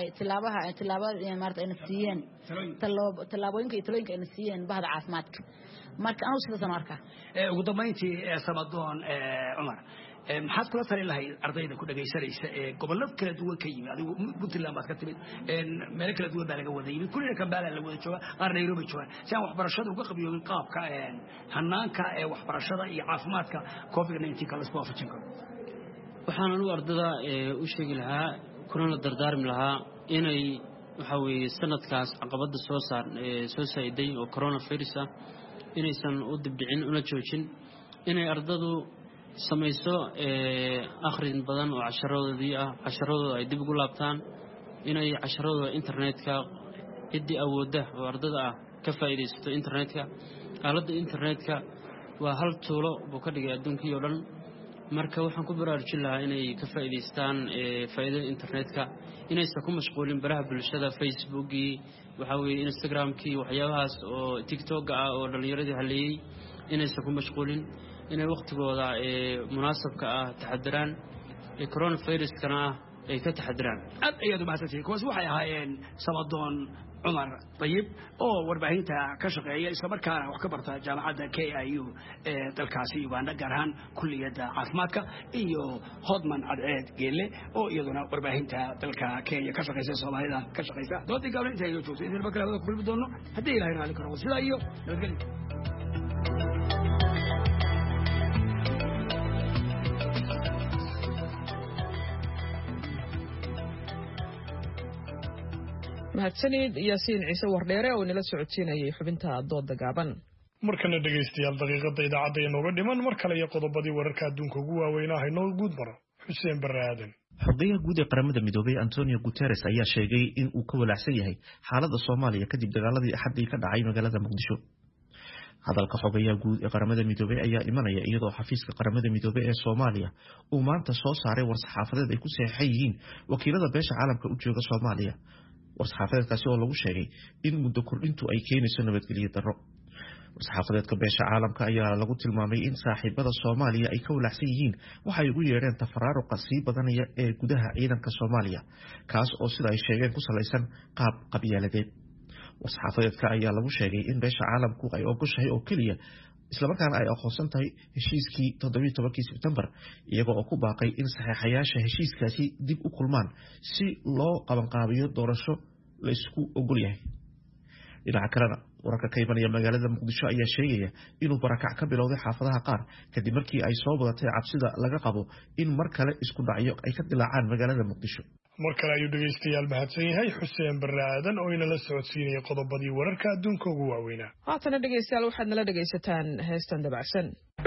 [SPEAKER 19] tilaabada maaragtay ay siiyeen talaabooyinka iyo talooyinka ay siiyeen bahda caafimaadka marka anu sidaas arkaa
[SPEAKER 17] ugu dambeyntii samadoon Umar maxaad kula tali lahayd ardayda ku dhagaysanaysa ee gobollo kala duwan ka yimid adigu Puntland baad ka timid meelo kala duwan baa laga wada yimid kullina Kampala la wada jooga qaar Nairobi jooga si aan waxbarashada uga qabiyoobin qaabka hanaanka waxbarashada iyo caafimaadka COVID-19 kala isku waafajin karo
[SPEAKER 18] waxaan anigu ardada u sheegi lahaa kuna la dardaarmi lahaa inay waxa weeye sanadkaas caqabada soo saa'iday oo coronavirus ah inaysan u dibdhicin una joojin inay ardadu samayso akhrin badan oo casharadooda ay dib ugu laabtaan inay casharadooda internetka ciddii awoodda oo ardada ah ka faa'iidaysato internetka aaladda internetka waa hal tuulo buu ka dhigay adduunkii oo dhan marka waxaan ku baraarujin lahaa inay ka faa'iidaystaan faa'iidada internetka inaysan ku mashquulin baraha bulshada facebookii waxaa weeye instagramkii waxyaabahaas oo tiktok ah oo dhallinyaradii haleeyey inaysan ku mashquulin inay waqtigooda munaasabka ah taxadiraan coronaviruskana ah ay ka taxadiraan
[SPEAKER 17] aad ayaad u mahadsantihiin kuwaas waxay ahaayeen Samadoon Cumar Tayyib oo warbaahinta ka shaqeeya isla markaana wax ka barta jaamacadda KIU ee dalkaasi Uganda gaar ahaan kulliyadda caafimaadka iyo Hodman Cadceed Geelle oo iyaduna warbaahinta dalka Kenya ka shaqeysa Soomaalida ka shaqeysa doodii gabadha intay joogto idin markale wada kulmi doono haddii Ilaahay raali karo sida iyo nabadgelyo
[SPEAKER 2] mahadsanid yaasiin ciise wardheere oo nala socodsiinayay xubinta dooda gaaban
[SPEAKER 1] markana dhegaystayaal daqiiqada idaacadda inooga dhiman mar kale iyo qodobadii wararka adduunka ugu waaweynaa haynoo guud maro xuseen barre aadan
[SPEAKER 5] xogeyaha guud ee qaramada midoobay Antonio Guterres ayaa sheegay in uu ka walaacsan yahay xaaladda Soomaaliya kadib dagaaladii Axaddii ka dhacay magaalada Muqdisho hadalka xogeyaha guud ee qaramada midoobay ayaa imanaya iyadoo xafiiska qaramada midoobay ee Soomaaliya uu maanta soo saaray war-saxaafadeed ay ku saxeexan yihiin wakiilada beesha caalamka u jooga Soomaaliya war-saxaafadeedkaasi oo lagu sheegay in muddo kordhintu ay keenayso nabadgelyo darro war-saxaafadeedka beesha caalamka ayaa lagu tilmaamay in saaxiibada Soomaaliya ay ka walaacsan yihiin waxa ay ugu yeedheen tafaraaruqa sii badanaya ee gudaha ciidanka Soomaaliya kaas oo sida ay sheegeen ku salaysan qaab qabyaaladeed war-saxaafadeedka ayaa lagu sheegay in beesha caalamku ay ogoshahay oo keliya islamarkaana ay aqoonsan tahay heshiiskii 17 Sebtembar iyaga oo ku baaqay in saxiixayaasha heshiiskaasi dib u kulmaan si loo qabanqaabiyo doorasho la isku ogol yahay dhinaca kalena wararka ka imanaya magaalada Muqdisho ayaa sheegaya inuu barakac ka bilowday xaafadaha qaar kadib markii ay soo badatay cabsida laga qabo in mar kale isku dhacyo ay ka dilaacaan magaalada Muqdisho
[SPEAKER 1] mar kale ayuu dhegaystayaal mahadsan yahay xuseen barre aadan oo inala socodsiinayay qodobadii wararka adduunka ugu waaweynaa
[SPEAKER 2] haatana dhegaystayaal waxaad nala dhegaysataan heestan dabacsan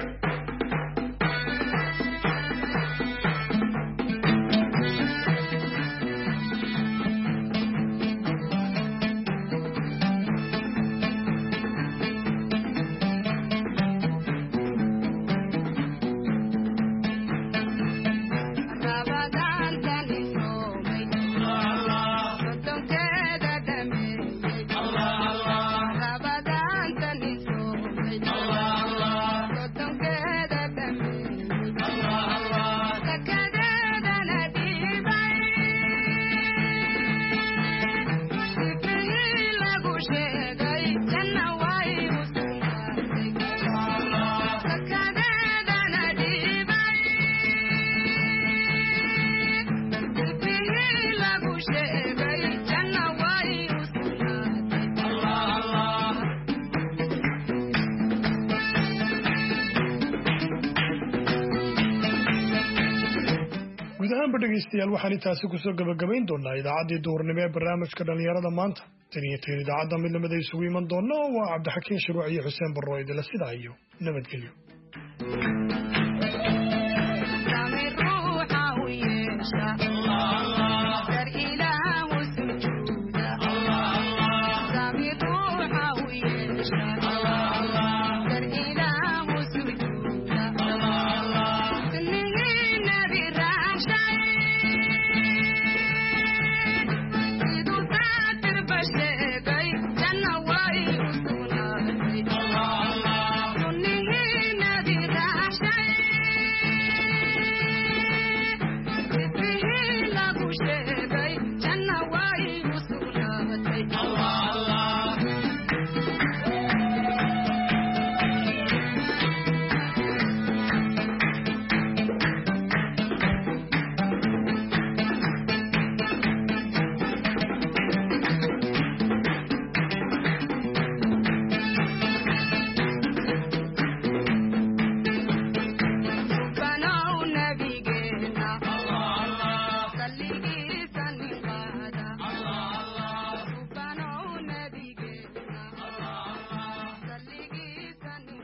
[SPEAKER 1] dhegaystayaal waxaan intaasi kusoo gabagabayn doonaa idaacaddii duhurnimo ee barnaamijka dhallinyarada maanta tan iyo teen idaacadda midnimada isugu iman doona oo waa cabdixakiin shiruuc iyo xuseen barro idila sidaa iyo nabadgelyo